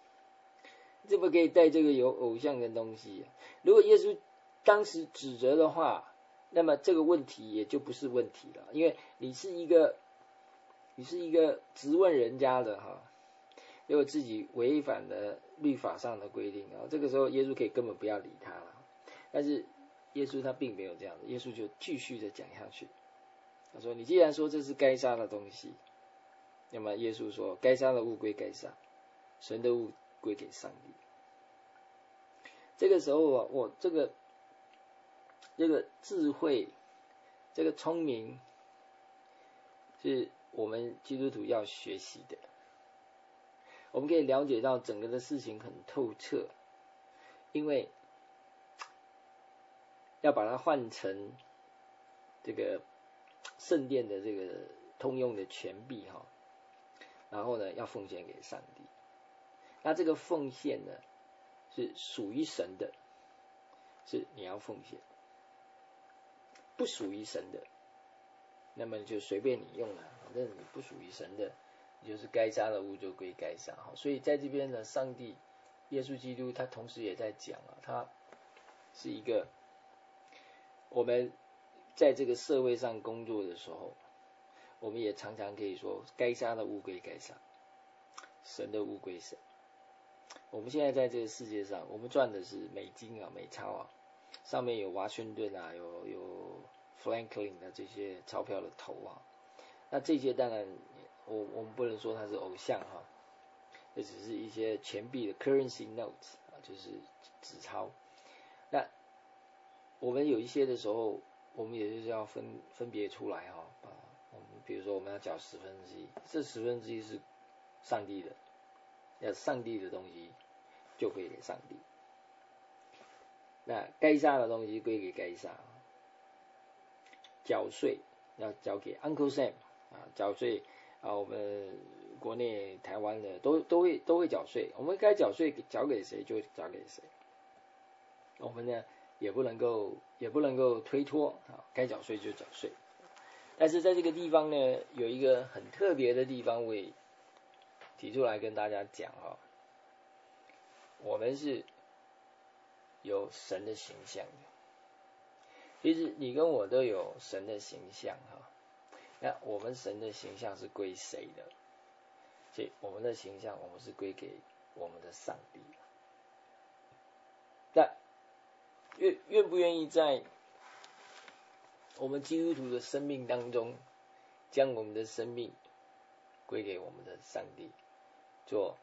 有偶像的东西如果耶稣当时指责的话，那么这个问题也就不是问题了，因为你是一个质问人家的结果自己违反了律法上的规定这个时候耶稣可以根本不要理他了。但是耶稣他并没有这样的，耶稣就继续的讲下去。他说，你既然说这是该杀的东西，那么耶稣说，该杀的物归该杀，神的物归给上帝。这个时候啊，我这个智慧，这个聪明，是我们基督徒要学习的。我们可以了解到整个的事情很透彻，因为要把它换成这个圣殿的这个通用的权币哈，然后呢要奉献给上帝。那这个奉献呢是属于神的，是你要奉献；不属于神的，那么就随便你用了，反正你不属于神的，你就是该杀的物就归该杀。所以在这边呢，上帝耶稣基督他同时也在讲啊，他是一个我们在这个社会上工作的时候，我们也常常可以说该杀的物归该杀，神的物归神。我们现在在这个世界上，我们赚的是美金啊、美钞啊，上面有华盛顿啊、有 Franklin 的这些钞票的头啊。那这些当然我们不能说它是偶像哈，这只是一些钱币的 currency notes 啊，就是纸钞。那我们有一些的时候，我们也就是要分别出来哈，我们比如说我们要缴1/10，这1/10是上帝的，要上帝的东西就归给上帝，那该杀的东西归给该杀。缴税要交给 Uncle Sam 啊，缴税啊，我们国内台湾的都会缴税，我们该缴税缴给谁就缴给谁，我们呢也不能够推脱啊，该缴税就缴税。但是在这个地方呢，有一个很特别的地方，我也提出来跟大家讲哈，我们是有神的形象的。其实你跟我都有神的形象哈，那我们神的形象是归谁的？所以我们的形象我们是归给我们的上帝。那愿不愿意在我们基督徒的生命当中，将我们的生命归给我们的上帝，做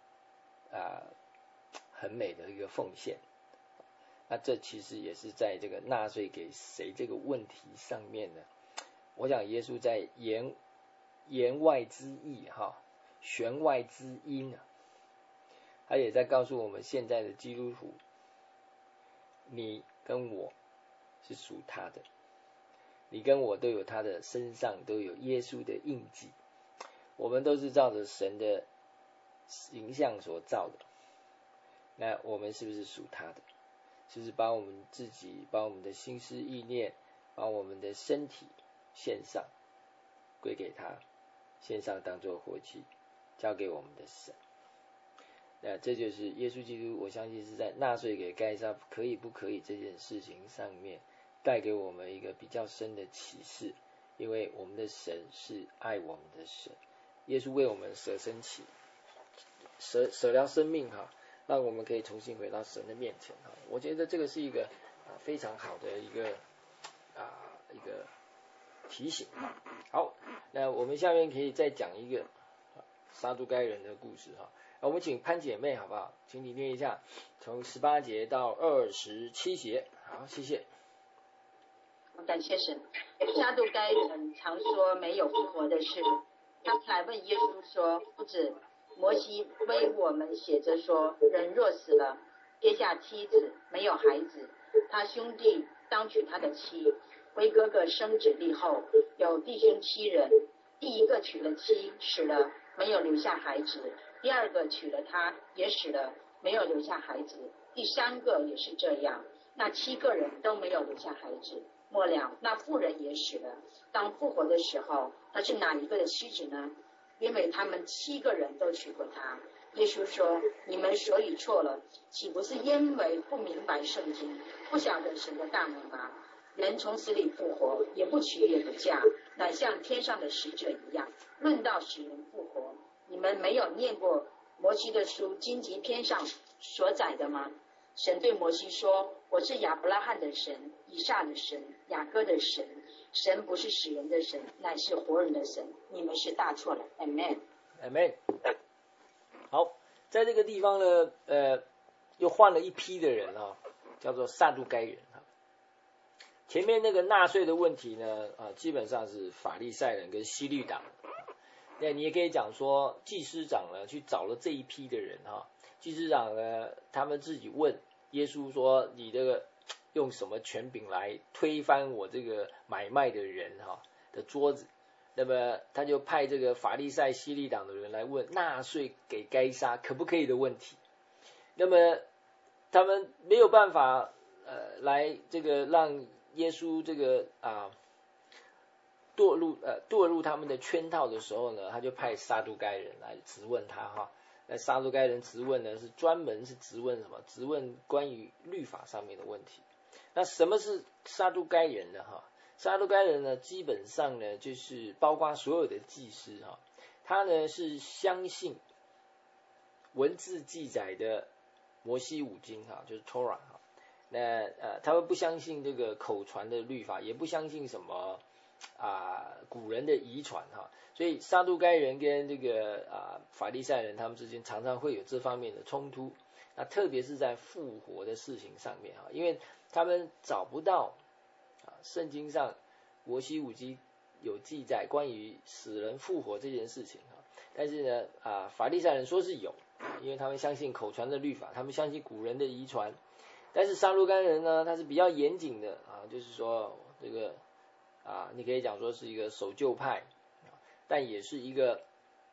很美的一个奉献？那这其实也是在这个纳税给谁这个问题上面呢，我想耶稣在言外之意哈，弦外之音啊，他也在告诉我们现在的基督徒，你跟我是属他的，你跟我都有他的身上都有耶稣的印记，我们都是照着神的形象所造的，那我们是不是属他的？就是把我们自己，把我们的心思意念，把我们的身体献上，归给他，献上当作活祭，交给我们的神。那这就是耶稣基督，我相信是在纳税给该撒可以不可以这件事情上面，带给我们一个比较深的启示。因为我们的神是爱我们的神，耶稣为我们舍身起，舍了生命哈，让我们可以重新回到神的面前。我觉得这个是一个非常好的一个提醒。好，那我们下面可以再讲一个撒都该人的故事哈。我们请潘姐妹好不好？请你念一下从18节到27节。好，谢谢。 感谢神。撒都该人常说没有复活的事，他们来问耶稣说：夫子，摩西为我们写着说，人若死了，撇下妻子，没有孩子，他兄弟当娶他的妻，为哥哥生子立后。有弟兄7人，第一个娶了妻，死了，没有留下孩子；第二个娶了她，也死了，没有留下孩子；第三个也是这样。那7个人都没有留下孩子。末了，那妇人也死了。当复活的时候，她是哪一个的妻子呢？因为他们7个人都娶过她。耶稣说：你们所以错了，岂不是因为不明白圣经，不晓得神的大能吗？人从死里复活，也不娶也不嫁，乃像天上的使者一样。论到死人复活，你们没有念过摩西的书荆棘篇上所载的吗？神对摩西说：我是亚伯拉罕的神，以撒的神，雅各的神。神不是死人的神，乃是活人的神。你们是大错了。 Amen。 Amen。 好， 在这个地方呢，又换了一批的人啊，叫做撒都该人啊。前面那个纳税的问题呢，基本上是法利赛人跟希律党。那你也可以讲说，祭司长呢去找了这一批的人哈，祭司长呢他们自己问耶稣说：“你这个用什么权柄来推翻我这个买卖的人哈的桌子？”那么他就派这个法利赛希律党的人来问纳税给该撒可不可以的问题。那么他们没有办法来这个让耶稣这个堕入他们的圈套的时候呢，他就派撒都该人来质问他哈。那撒都该人质问呢，是专门是质问什么？质问关于律法上面的问题。那什么是撒都该人呢？哈，撒都该人呢，基本上呢就是包括所有的祭司哈，他呢是相信文字记载的摩西五经哈，就是 Torah 哈。那他们不相信这个口传的律法，也不相信什么古人的遗传哈，所以撒都该人跟这个法利赛人他们之间常常会有这方面的冲突。那特别是在复活的事情上面哈，因为他们找不到圣经上摩西五经有记载关于死人复活这件事情哈，但是呢法利赛人说是有，因为他们相信口传的律法，他们相信古人的遗传。但是撒都该人呢，他是比较严谨的就是说这个你可以讲说是一个守旧派，但也是一个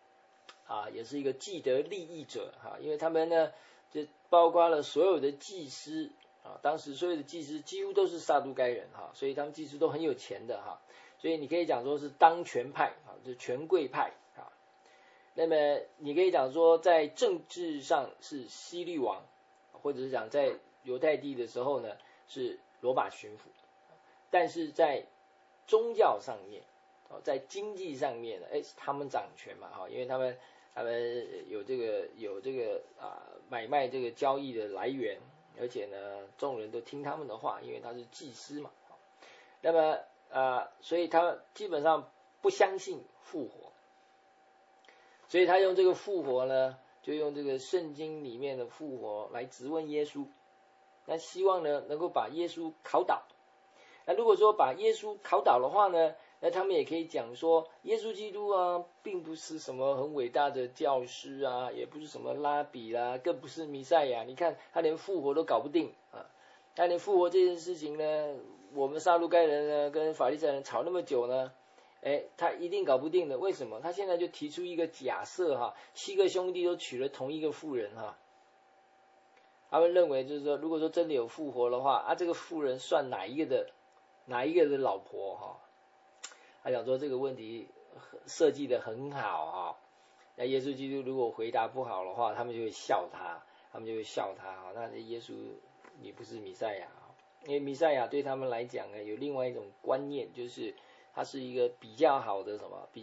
既得利益者因为他们呢就包括了所有的祭司当时所有的祭司几乎都是撒都该人所以他们祭司都很有钱的所以你可以讲说是当权派就是权贵派那么你可以讲说在政治上是希律王，或者是讲在犹太地的时候呢是罗马巡抚，但是在宗教上面在经济上面呢他们掌权嘛因为他们有这个买卖这个交易的来源，而且呢众人都听他们的话，因为他是祭司嘛那么所以他基本上不相信复活，所以他用这个复活呢，就用这个圣经里面的复活来质问耶稣，那希望呢能够把耶稣考倒。那如果说把耶稣考倒的话呢，那他们也可以讲说耶稣基督并不是什么很伟大的教师也不是什么拉比啦，更不是弥赛亚，你看他连复活都搞不定他连复活这件事情呢，我们撒都该人呢跟法利赛人吵那么久呢他一定搞不定的。为什么？他现在就提出一个假设7个兄弟都娶了同一个妇人他们认为就是说，如果说真的有复活的话这个妇人算哪一个的老婆他想说这个问题设计的很好那耶稣基督如果回答不好的话，他们就会笑他，那耶稣你不是弥赛亚因为弥赛亚对他们来讲呢有另外一种观念，就是他是一个比较好的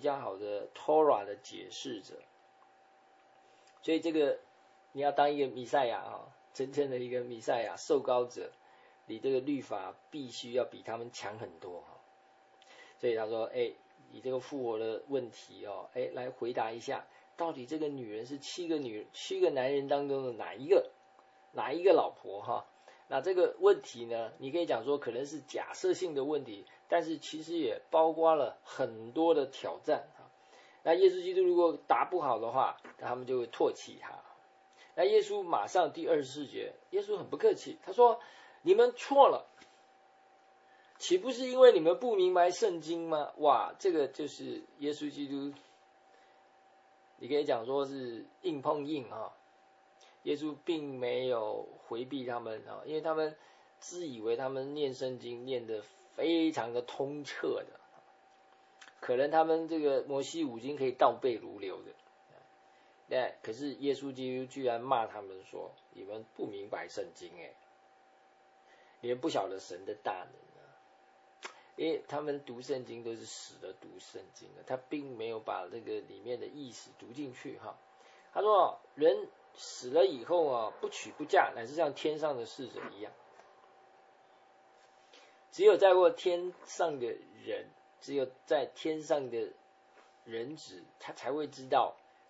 Torah 的解释者，所以这个你要当一个弥赛亚真正的一个弥赛亚受膏者，你这个律法必须要比他们强很多所以他说你这个复活的问题来回答一下，到底这个女人是7个男人当中的哪一个老婆那这个问题呢，你可以讲说可能是假设性的问题，但是其实也包括了很多的挑战那耶稣基督如果答不好的话，他们就会唾弃他。那耶稣马上第24节，耶稣很不客气，他说你们错了，岂不是因为你们不明白圣经吗？哇，这个就是耶稣基督，你可以讲说是硬碰硬耶稣并没有回避他们因为他们自以为他们念圣经念得非常的通彻的，可能他们这个摩西五经可以倒背如流的，可是耶稣基督居然骂他们说你们不明白圣经你们不晓得神的大能因为他们读圣经都是死的读圣经他并没有把这个里面的意思读进去他说人死了以后不娶不嫁，乃是像天上的使者一样，只有在天上的人子他才会知道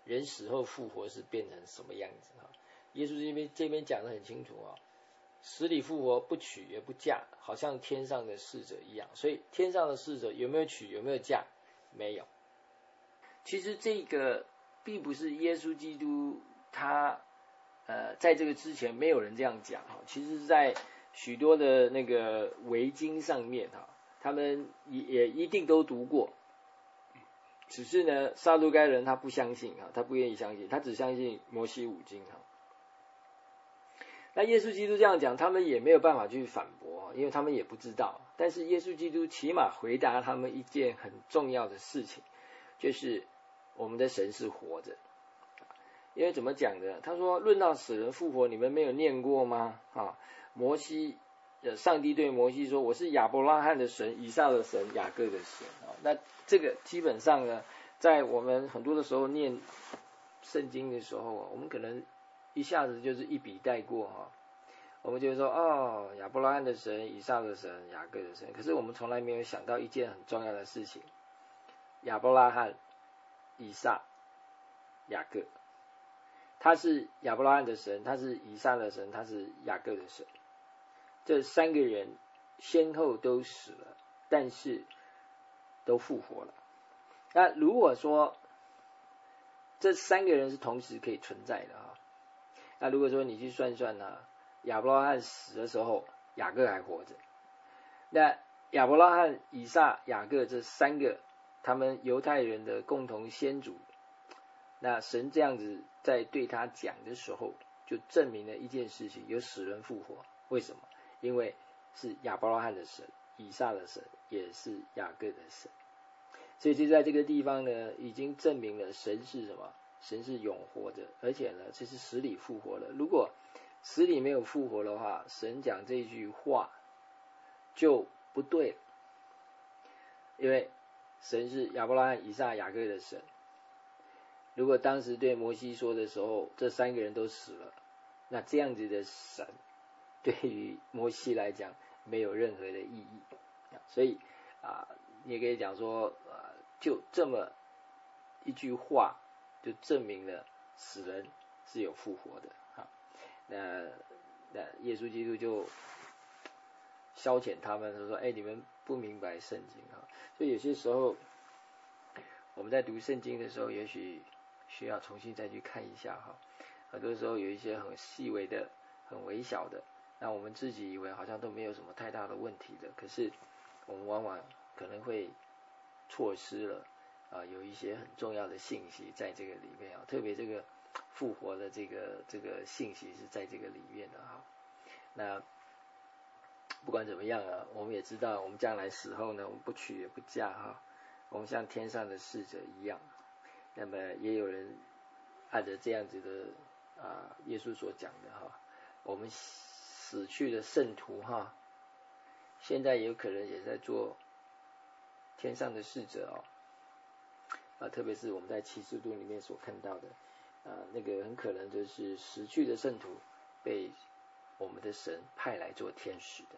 人死后复活是变成什么样子哈。耶稣这边讲得很清楚啊，死里复活，不娶也不嫁，好像天上的使者一样。所以天上的使者有没有娶有没有嫁？没有。其实这个并不是耶稣基督他在这个之前没有人这样讲哈。其实在许多的那个维经上面哈，他们也一定都读过。只是呢，撒都该人他不相信啊，他不愿意相信，他只相信摩西五经哈。那耶稣基督这样讲，他们也没有办法去反驳，因为他们也不知道。但是耶稣基督起码回答他们一件很重要的事情，就是我们的神是活着。因为怎么讲呢？他说论到死人复活，你们没有念过吗？摩西上帝对摩西说，我是亚伯拉罕的神，以撒的神，雅各的神。那这个基本上呢，在我们很多的时候念圣经的时候，我们可能一下子就是一笔带过哈，我们就说亚伯拉罕的神，以撒的神，雅各的神。可是我们从来没有想到一件很重要的事情，亚伯拉罕、以撒、雅各，他是亚伯拉罕的神，他是以撒的神，他是雅各的神。这三个人先后都死了，但是都复活了。那如果说这三个人是同时可以存在的哈，那如果说你去算算呢，亚伯拉罕死的时候，雅各还活着。那亚伯拉罕、以撒、雅各这三个，他们犹太人的共同先祖，那神这样子在对他讲的时候，就证明了一件事情，有死人复活。为什么？因为是亚伯拉罕的神，以撒的神，也是雅各的神。所以就在这个地方呢，已经证明了神是什么？神是永活的，而且呢，这是死里复活了。如果死里没有复活的话，神讲这句话就不对了，因为神是亚伯拉罕、以撒、雅各的神。如果当时对摩西说的时候，这三个人都死了，那这样子的神对于摩西来讲没有任何的意义。所以你也可以讲说就这么一句话就证明了死人是有复活的。那耶稣基督就消遣他们，说你们不明白圣经啊。所以有些时候我们在读圣经的时候，也许需要重新再去看一下哈。很多时候有一些很细微的、很微小的，那我们自己以为好像都没有什么太大的问题的，可是我们往往可能会错失了有一些很重要的信息在这个里面特别这个复活的这个信息是在这个里面的哈。那不管怎么样我们也知道，我们将来死后呢，我们不娶也不嫁哈，我们像天上的使者一样。那么也有人按着这样子的耶稣所讲的哈，我们死去的圣徒哈，现在有可能也在做天上的使者特别是我们在启示录里面所看到的那个很可能就是死去的圣徒被我们的神派来做天使的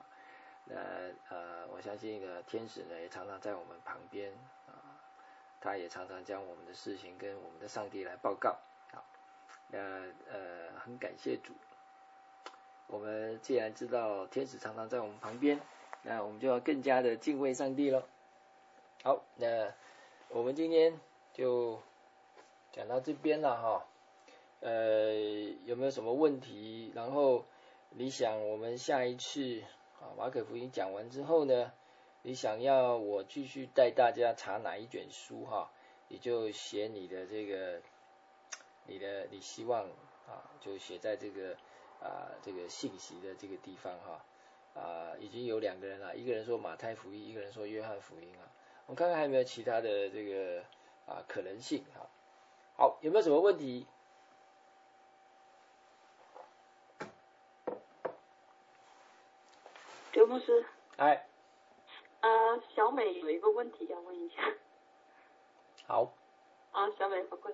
那我相信天使呢也常常在我们旁边他也常常将我们的事情跟我们的上帝来报告那很感谢主，我们既然知道天使常常在我们旁边，那我们就要更加的敬畏上帝了。好，那我们今天就讲到这边了哈。有没有什么问题？然后你想我们下一次马可福音讲完之后呢，你想要我继续带大家查哪一卷书哈，你就写你的这个你希望就写在这个这个信息的这个地方哈已经有2个人了，一个人说马太福音，一个人说约翰福音我们看看还有没有其他的这个可能性好，有没有什么问题？ 刘牧师， 小美有一个问题要问一下。 好。 小美，过来。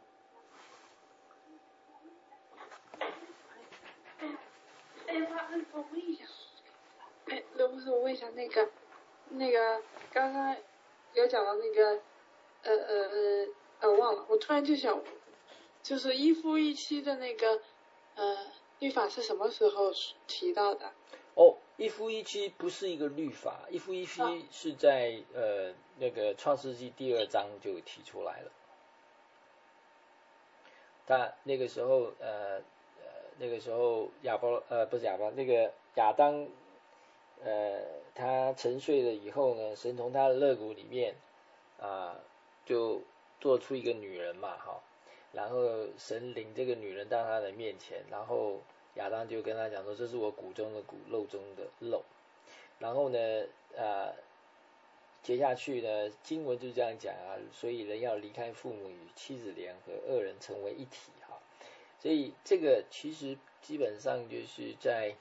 我问一下，刘牧师，我问一下那个刚刚有讲到那个我忘了，我突然就想，就是一夫一妻的那个律法是什么时候提到的？ 哦，一夫一妻不是一个律法，一夫一妻是在那个创世纪第2章就提出来了。他那个时候不是亚伯那个亚当他沉睡了以后呢，神从他的肋骨里面就做出一个女人嘛哈，然后神领这个女人到他的面前，然后亚当就跟他讲说，这是我骨中的骨，肉中的肉。然后呢接下去呢经文就这样讲所以人要离开父母与妻子联合，二人成为一体哈。所以这个其实基本上就是在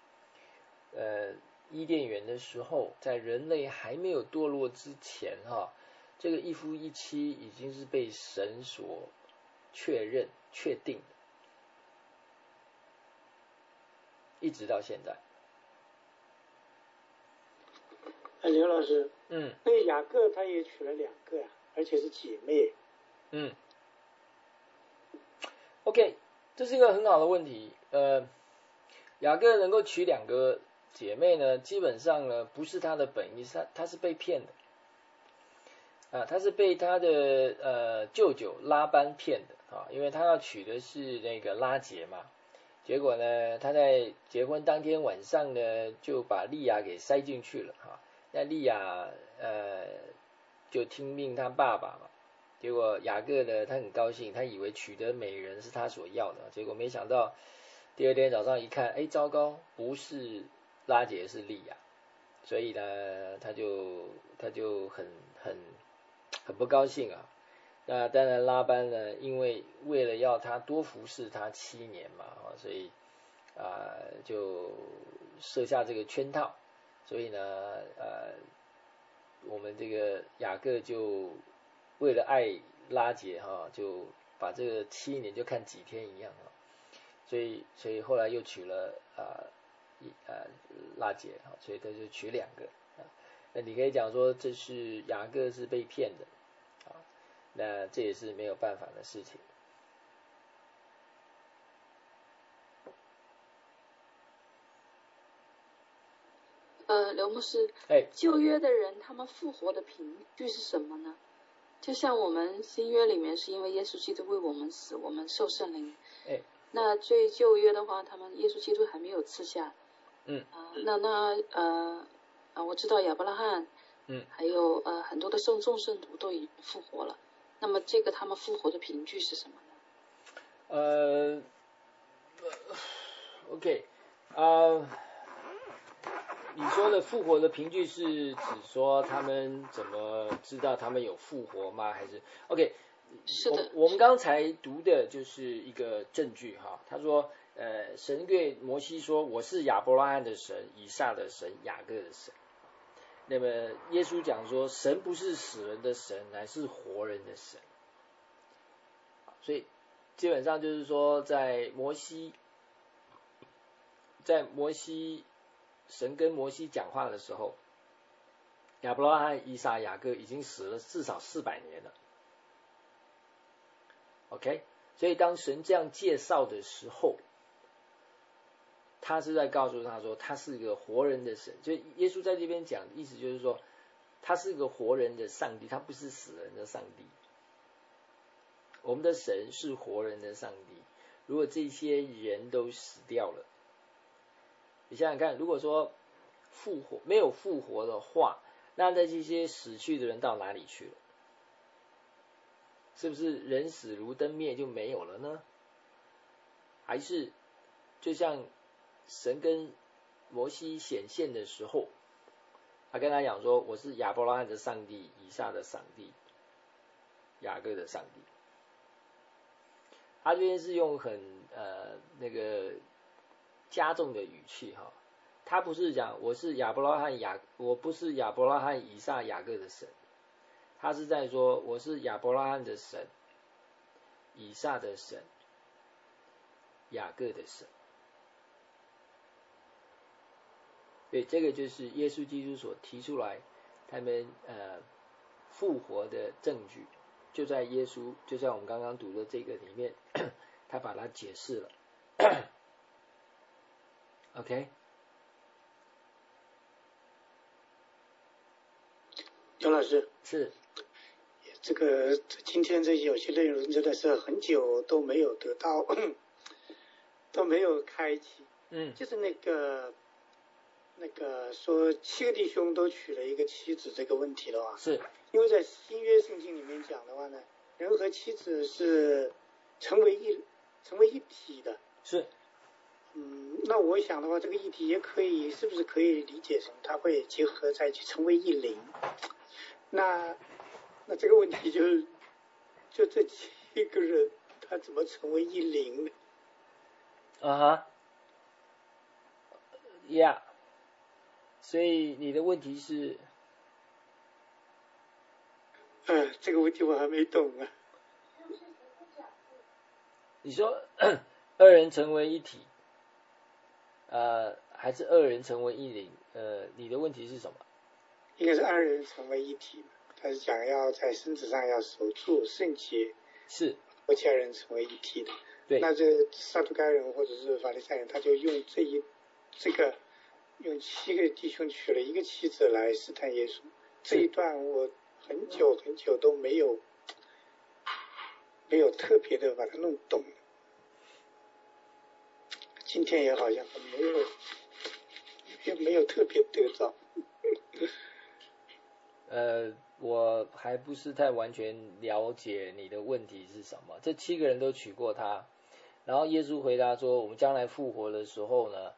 伊甸园的时候，在人类还没有堕落之前这个一夫一妻已经是被神所确认确定的，一直到现在。 刘老师，那个雅各他也娶了2个而且是姐妹。 OK， 这是一个很好的问题。雅各能够娶2个姐妹呢，基本上呢不是他的本意，他是被骗的他是被他的舅舅拉班骗的因为他要娶的是那个拉结嘛，结果呢他在结婚当天晚上呢就把利亚给塞进去了那利亚就听命他爸爸嘛，结果雅各呢他很高兴，他以为娶得美人是他所要的，结果没想到第2天早上一看，糟糕，不是拉结是利亚，所以呢他就很不高兴那当然拉班呢因为为了要他多服侍他7年嘛所以就设下这个圈套，所以呢我们这个雅各就为了爱拉结就把这个7年就看几天一样所以后来又娶了拉结所以他就娶2个那你可以讲说这是雅各是被骗的那这也是没有办法的事情。 刘牧师，旧约的人他们复活的凭据是什么呢？就像我们新约里面是因为耶稣基督为我们死，我们受圣灵。那最旧约的话，他们耶稣基督还没有赐下。我知道亚伯拉罕，还有很多的众圣徒都已经复活了。那么这个他们复活的凭据是什么呢？OK，你说的复活的凭据是指说他们怎么知道他们有复活吗？还是 OK？ 是的， 我们刚才读的就是一个证据他说神对摩西说，我是亚伯拉罕的神，以撒的神，雅各的神。那么耶稣讲说，神不是死人的神，乃是活人的神。所以基本上就是说在摩西神跟摩西讲话的时候，亚伯拉罕、以撒、雅各已经死了至少400年了。OK， 所以当神这样介绍的时候，他是在告诉他说他是一个活人的神。所以耶稣在这边讲的意思就是说，他是一个活人的上帝，他不是死人的上帝。我们的神是活人的上帝。如果这些人都死掉了，你想想看，如果说没有复活的话，那这些死去的人到哪里去了？是不是人死如灯灭就没有了呢？还是就像神跟摩西显现的时候，他跟他讲说，我是亚伯拉罕的上帝，以撒的上帝，雅各的上帝。他这边是用很那个加重的语气他不是讲我是亚伯拉罕我不是亚伯拉罕、以撒、雅各的神，他是在说我是亚伯拉罕的神，以撒的神，雅各的神。对，这个就是耶稣基督所提出来他们复活的证据， 就在耶稣，就在我们刚刚读的这个里面，他把它解释了。OK， 刘老师是这个今天这有些内容真的是很久都没有得到，都没有开启。就是那个说7个弟兄都娶了一个妻子这个问题的话， 是因为在新约圣经里面讲的话呢，人和妻子是成为一体的。 是。 那我想的话，这个一体也可以，是不是可以理解成它会结合在一起成为一灵？那这个问题就这7个人，他怎么成为一灵呢 ？Yeah， 所以你的问题是？ 这个问题我还没懂啊。 你说二人成为一体，还是二人成为一灵？你的问题是什么？ 应该是二人成为一体，他是讲要在身子上要守住圣洁， 是和其他人成为一体的。 对， 那这撒都该人或者是法利赛人，他就用这个用7个弟兄娶了一个妻子来试探耶稣。这一段我很久都没有特别的把它弄懂，今天也好像没有特别得到。 我还不是太完全了解你的问题是什么。这7个人都娶过她，然后耶稣回答说，我们将来复活的时候呢，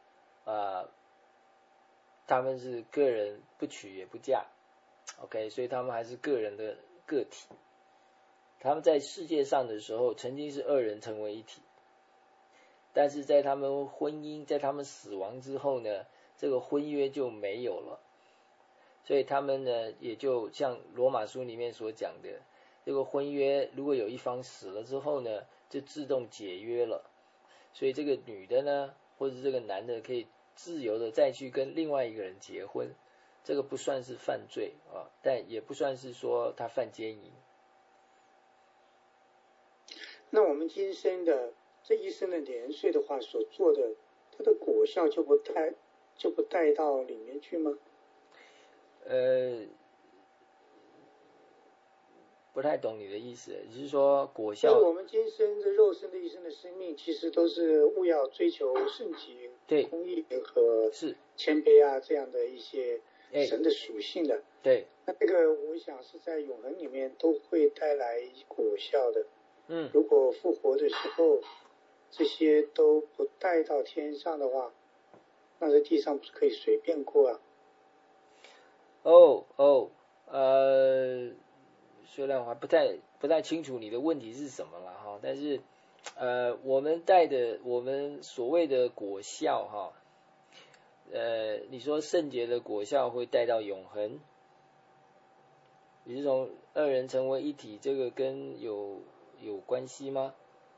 他们是个人不娶也不嫁 ，OK， 所以他们还是个人的个体。他们在世界上的时候曾经是二人成为一体，但是在他们婚姻，在他们死亡之后呢，这个婚约就没有了。所以他们呢，也就像罗马书里面所讲的，这个婚约如果有一方死了之后呢，就自动解约了。所以这个女的呢，或者这个男的可以自由的再去跟另外一个人结婚，这个不算是犯罪啊，但也不算是说他犯奸淫。 那我们今生的这一生的年岁的话，所做的，它的果效就不带到里面去吗？ 不太懂你的意思，就是说果效。 我们今生的肉身的一生的生命，其实都是务要追求圣洁、 对、 公义和是谦卑啊这样的一些神的属性的。 对。 那这个我想是在永恒里面都会带来果效的。如果复活的时候这些都不带到天上的话，那在地上不是可以随便过啊？ 虽然我还不太清楚你的问题是什么了哈，但是我们所谓的果效哈，你说圣洁的果效会带到永恒，你是从二人成为一体，这个跟有关系吗？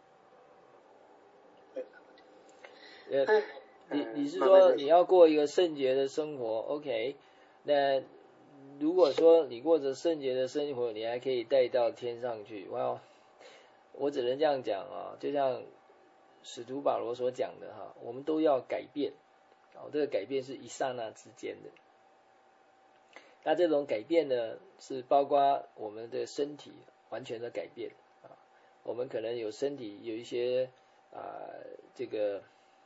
你是说你要过一个圣洁的生活 ，OK？ 那如果说你过着圣洁的生活，你还可以带到天上去，哇！我只能这样讲啊，就像使徒保罗所讲的哈，我们都要改变，这个改变是一刹那之间的。那这种改变呢，是包括我们的身体完全的改变啊，我们可能有身体有一些这个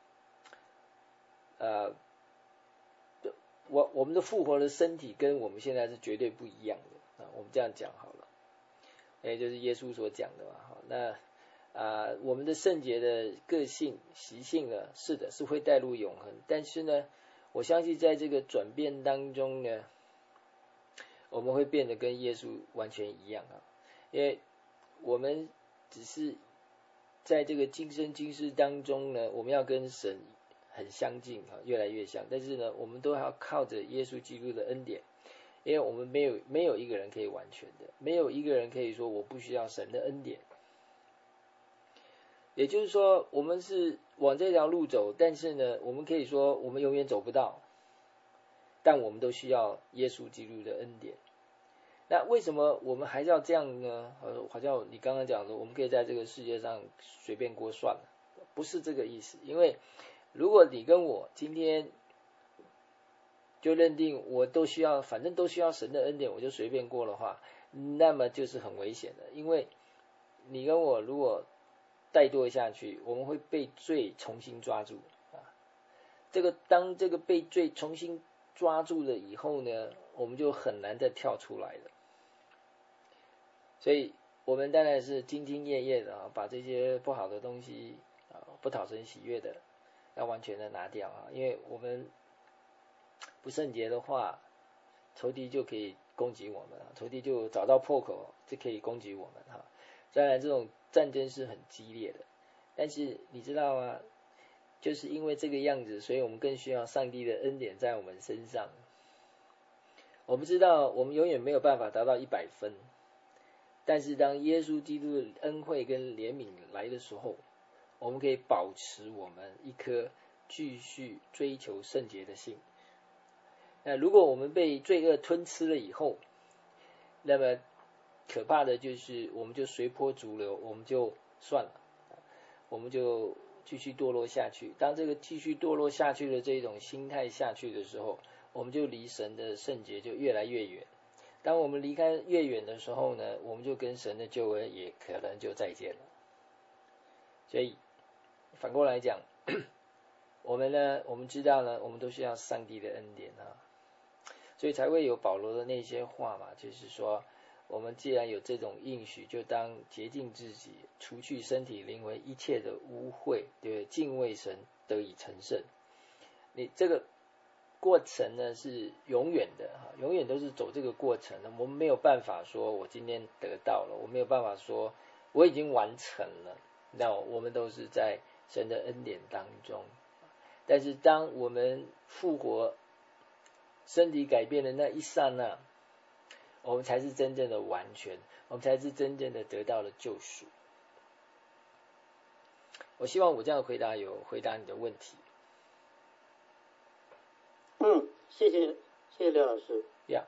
我们的复活的身体跟我们现在是绝对不一样的啊，我们这样讲好了，就是耶稣所讲的嘛。好，那我们的圣洁的个性习性呢，是的，是会带入永恒，但是呢，我相信在这个转变当中呢，我们会变得跟耶稣完全一样啊，因为我们只是在这个今生今世当中呢，我们要跟神很相近啊，越来越像，但是呢，我们都要靠着耶稣基督的恩典，因为我们没有一个人可以完全的，没有一个人可以说我不需要神的恩典。也就是说，我们是往这条路走，但是呢，我们可以说我们永远走不到，但我们都需要耶稣基督的恩典。 那为什么我们还是要这样呢？好像你刚刚讲的，我们可以在这个世界上随便过算了，不是这个意思。因为如果你跟我今天就认定我都需要，反正都需要神的恩典，我就随便过的话，那么就是很危险的。因为你跟我如果怠惰下去，我们会被罪重新抓住啊。当这个被罪重新抓住了以后呢，我们就很难再跳出来了。所以我们当然是兢兢业业的啊，把这些不好的东西啊，不讨神喜悦的，要完全的拿掉啊。因为我们不圣洁的话，仇敌就可以攻击我们，仇敌就找到破口就可以攻击我们哈。当然这种战争是很激烈的，但是你知道吗？就是因为这个样子，所以我们更需要上帝的恩典在我们身上。我们知道我们永远没有办法达到100分，但是当耶稣基督的恩惠跟怜悯来的时候，我们可以保持我们一颗继续追求圣洁的心。那如果我们被罪恶吞吃了以后，那么可怕的就是我们就随波逐流，我们就算了，我们就继续堕落下去。当这个继续堕落下去的这种心态下去的时候，我们就离神的圣洁就越来越远。当我们离开越远的时候呢，我们就跟神的救恩也可能就再见了。所以反过来讲，我们知道呢，我们都需要上帝的恩典啊，所以才会有保罗的那些话嘛，就是说我们既然有这种应许，就当洁净自己，除去身体灵魂一切的污秽，对不对？敬畏神，得以成圣。你这个过程呢是永远的，永远都是走这个过程的。我们没有办法说我今天得到了，我没有办法说我已经完成了。那我们都是在神的恩典当中。但是当我们复活，身体改变的那一刹那，我们才是真正的完全，我们才是真正的得到了救赎。我希望我这样回答有回答你的问题。 谢谢刘老师。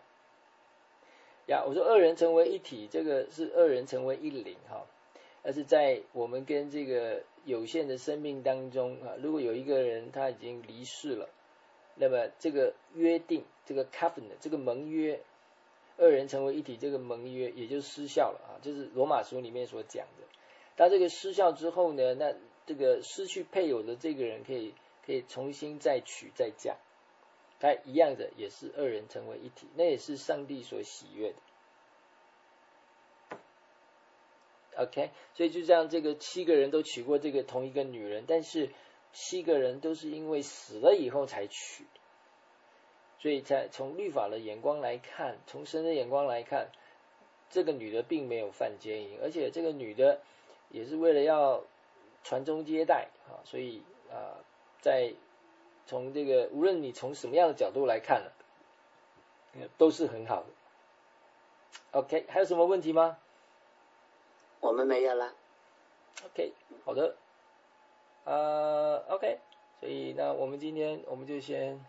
我说二人成为一体，这个是二人成为一灵哈，而是在我们跟这个有限的生命当中啊，如果有一个人他已经离世了，那么这个约定，这个 covenant， 这个盟约，二人成为一体这个盟约也就失效了啊，就是罗马书里面所讲的。当这个失效之后呢，那这个失去配偶的这个人可以重新再娶再嫁，他一样的也是二人成为一体，那也是上帝所喜悦的。OK， 所以就这样，这个7个人都娶过这个同一个女人，但是7个人都是因为死了以后才娶，所以在从律法的眼光来看，从神的眼光来看，这个女的并没有犯奸淫，而且这个女的也是为了要传宗接代啊，所以在从这个无论你从什么样的角度来看都是很好的。OK， 还有什么问题吗？ 我们没有了。 OK， 好的。OK， 所以那我们今天我们就先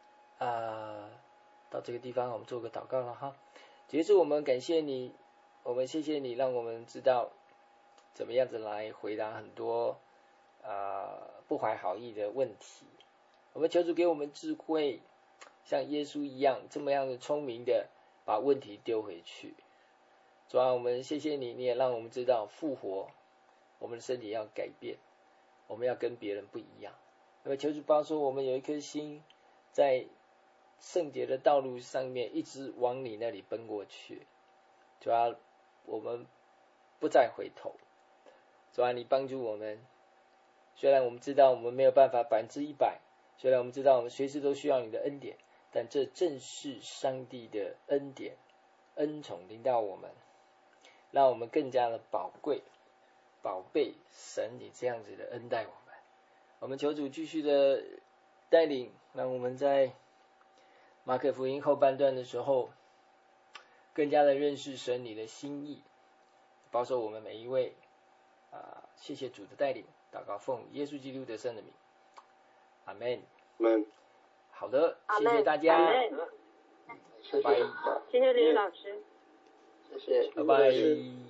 到这个地方，我们做个祷告了哈。结束，我们感谢你，我们谢谢你，让我们知道怎么样子来回答很多不怀好意的问题。我们求主给我们智慧，像耶稣一样这么样的聪明的把问题丢回去。主啊，我们谢谢你，你也让我们知道复活，我们的身体要改变，我们要跟别人不一样。那么求主帮助我们有一颗心，在圣洁的道路上面一直往你那里奔过去。主啊，我们不再回头。主啊，你帮助我们。虽然我们知道我们没有办法100%，虽然我们知道我们随时都需要你的恩典，但这正是上帝的恩典、恩宠临到我们，让我们更加的宝贝神你这样子的恩待我们。我们求主继续的带领，让我们在马可福音后半段的时候更加的认识神你的心意，保守我们每一位。谢谢主的带领，祷告奉耶稣基督的圣的名，阿们。好的，谢谢大家，拜拜。 谢谢林老师。 谢谢， 拜拜。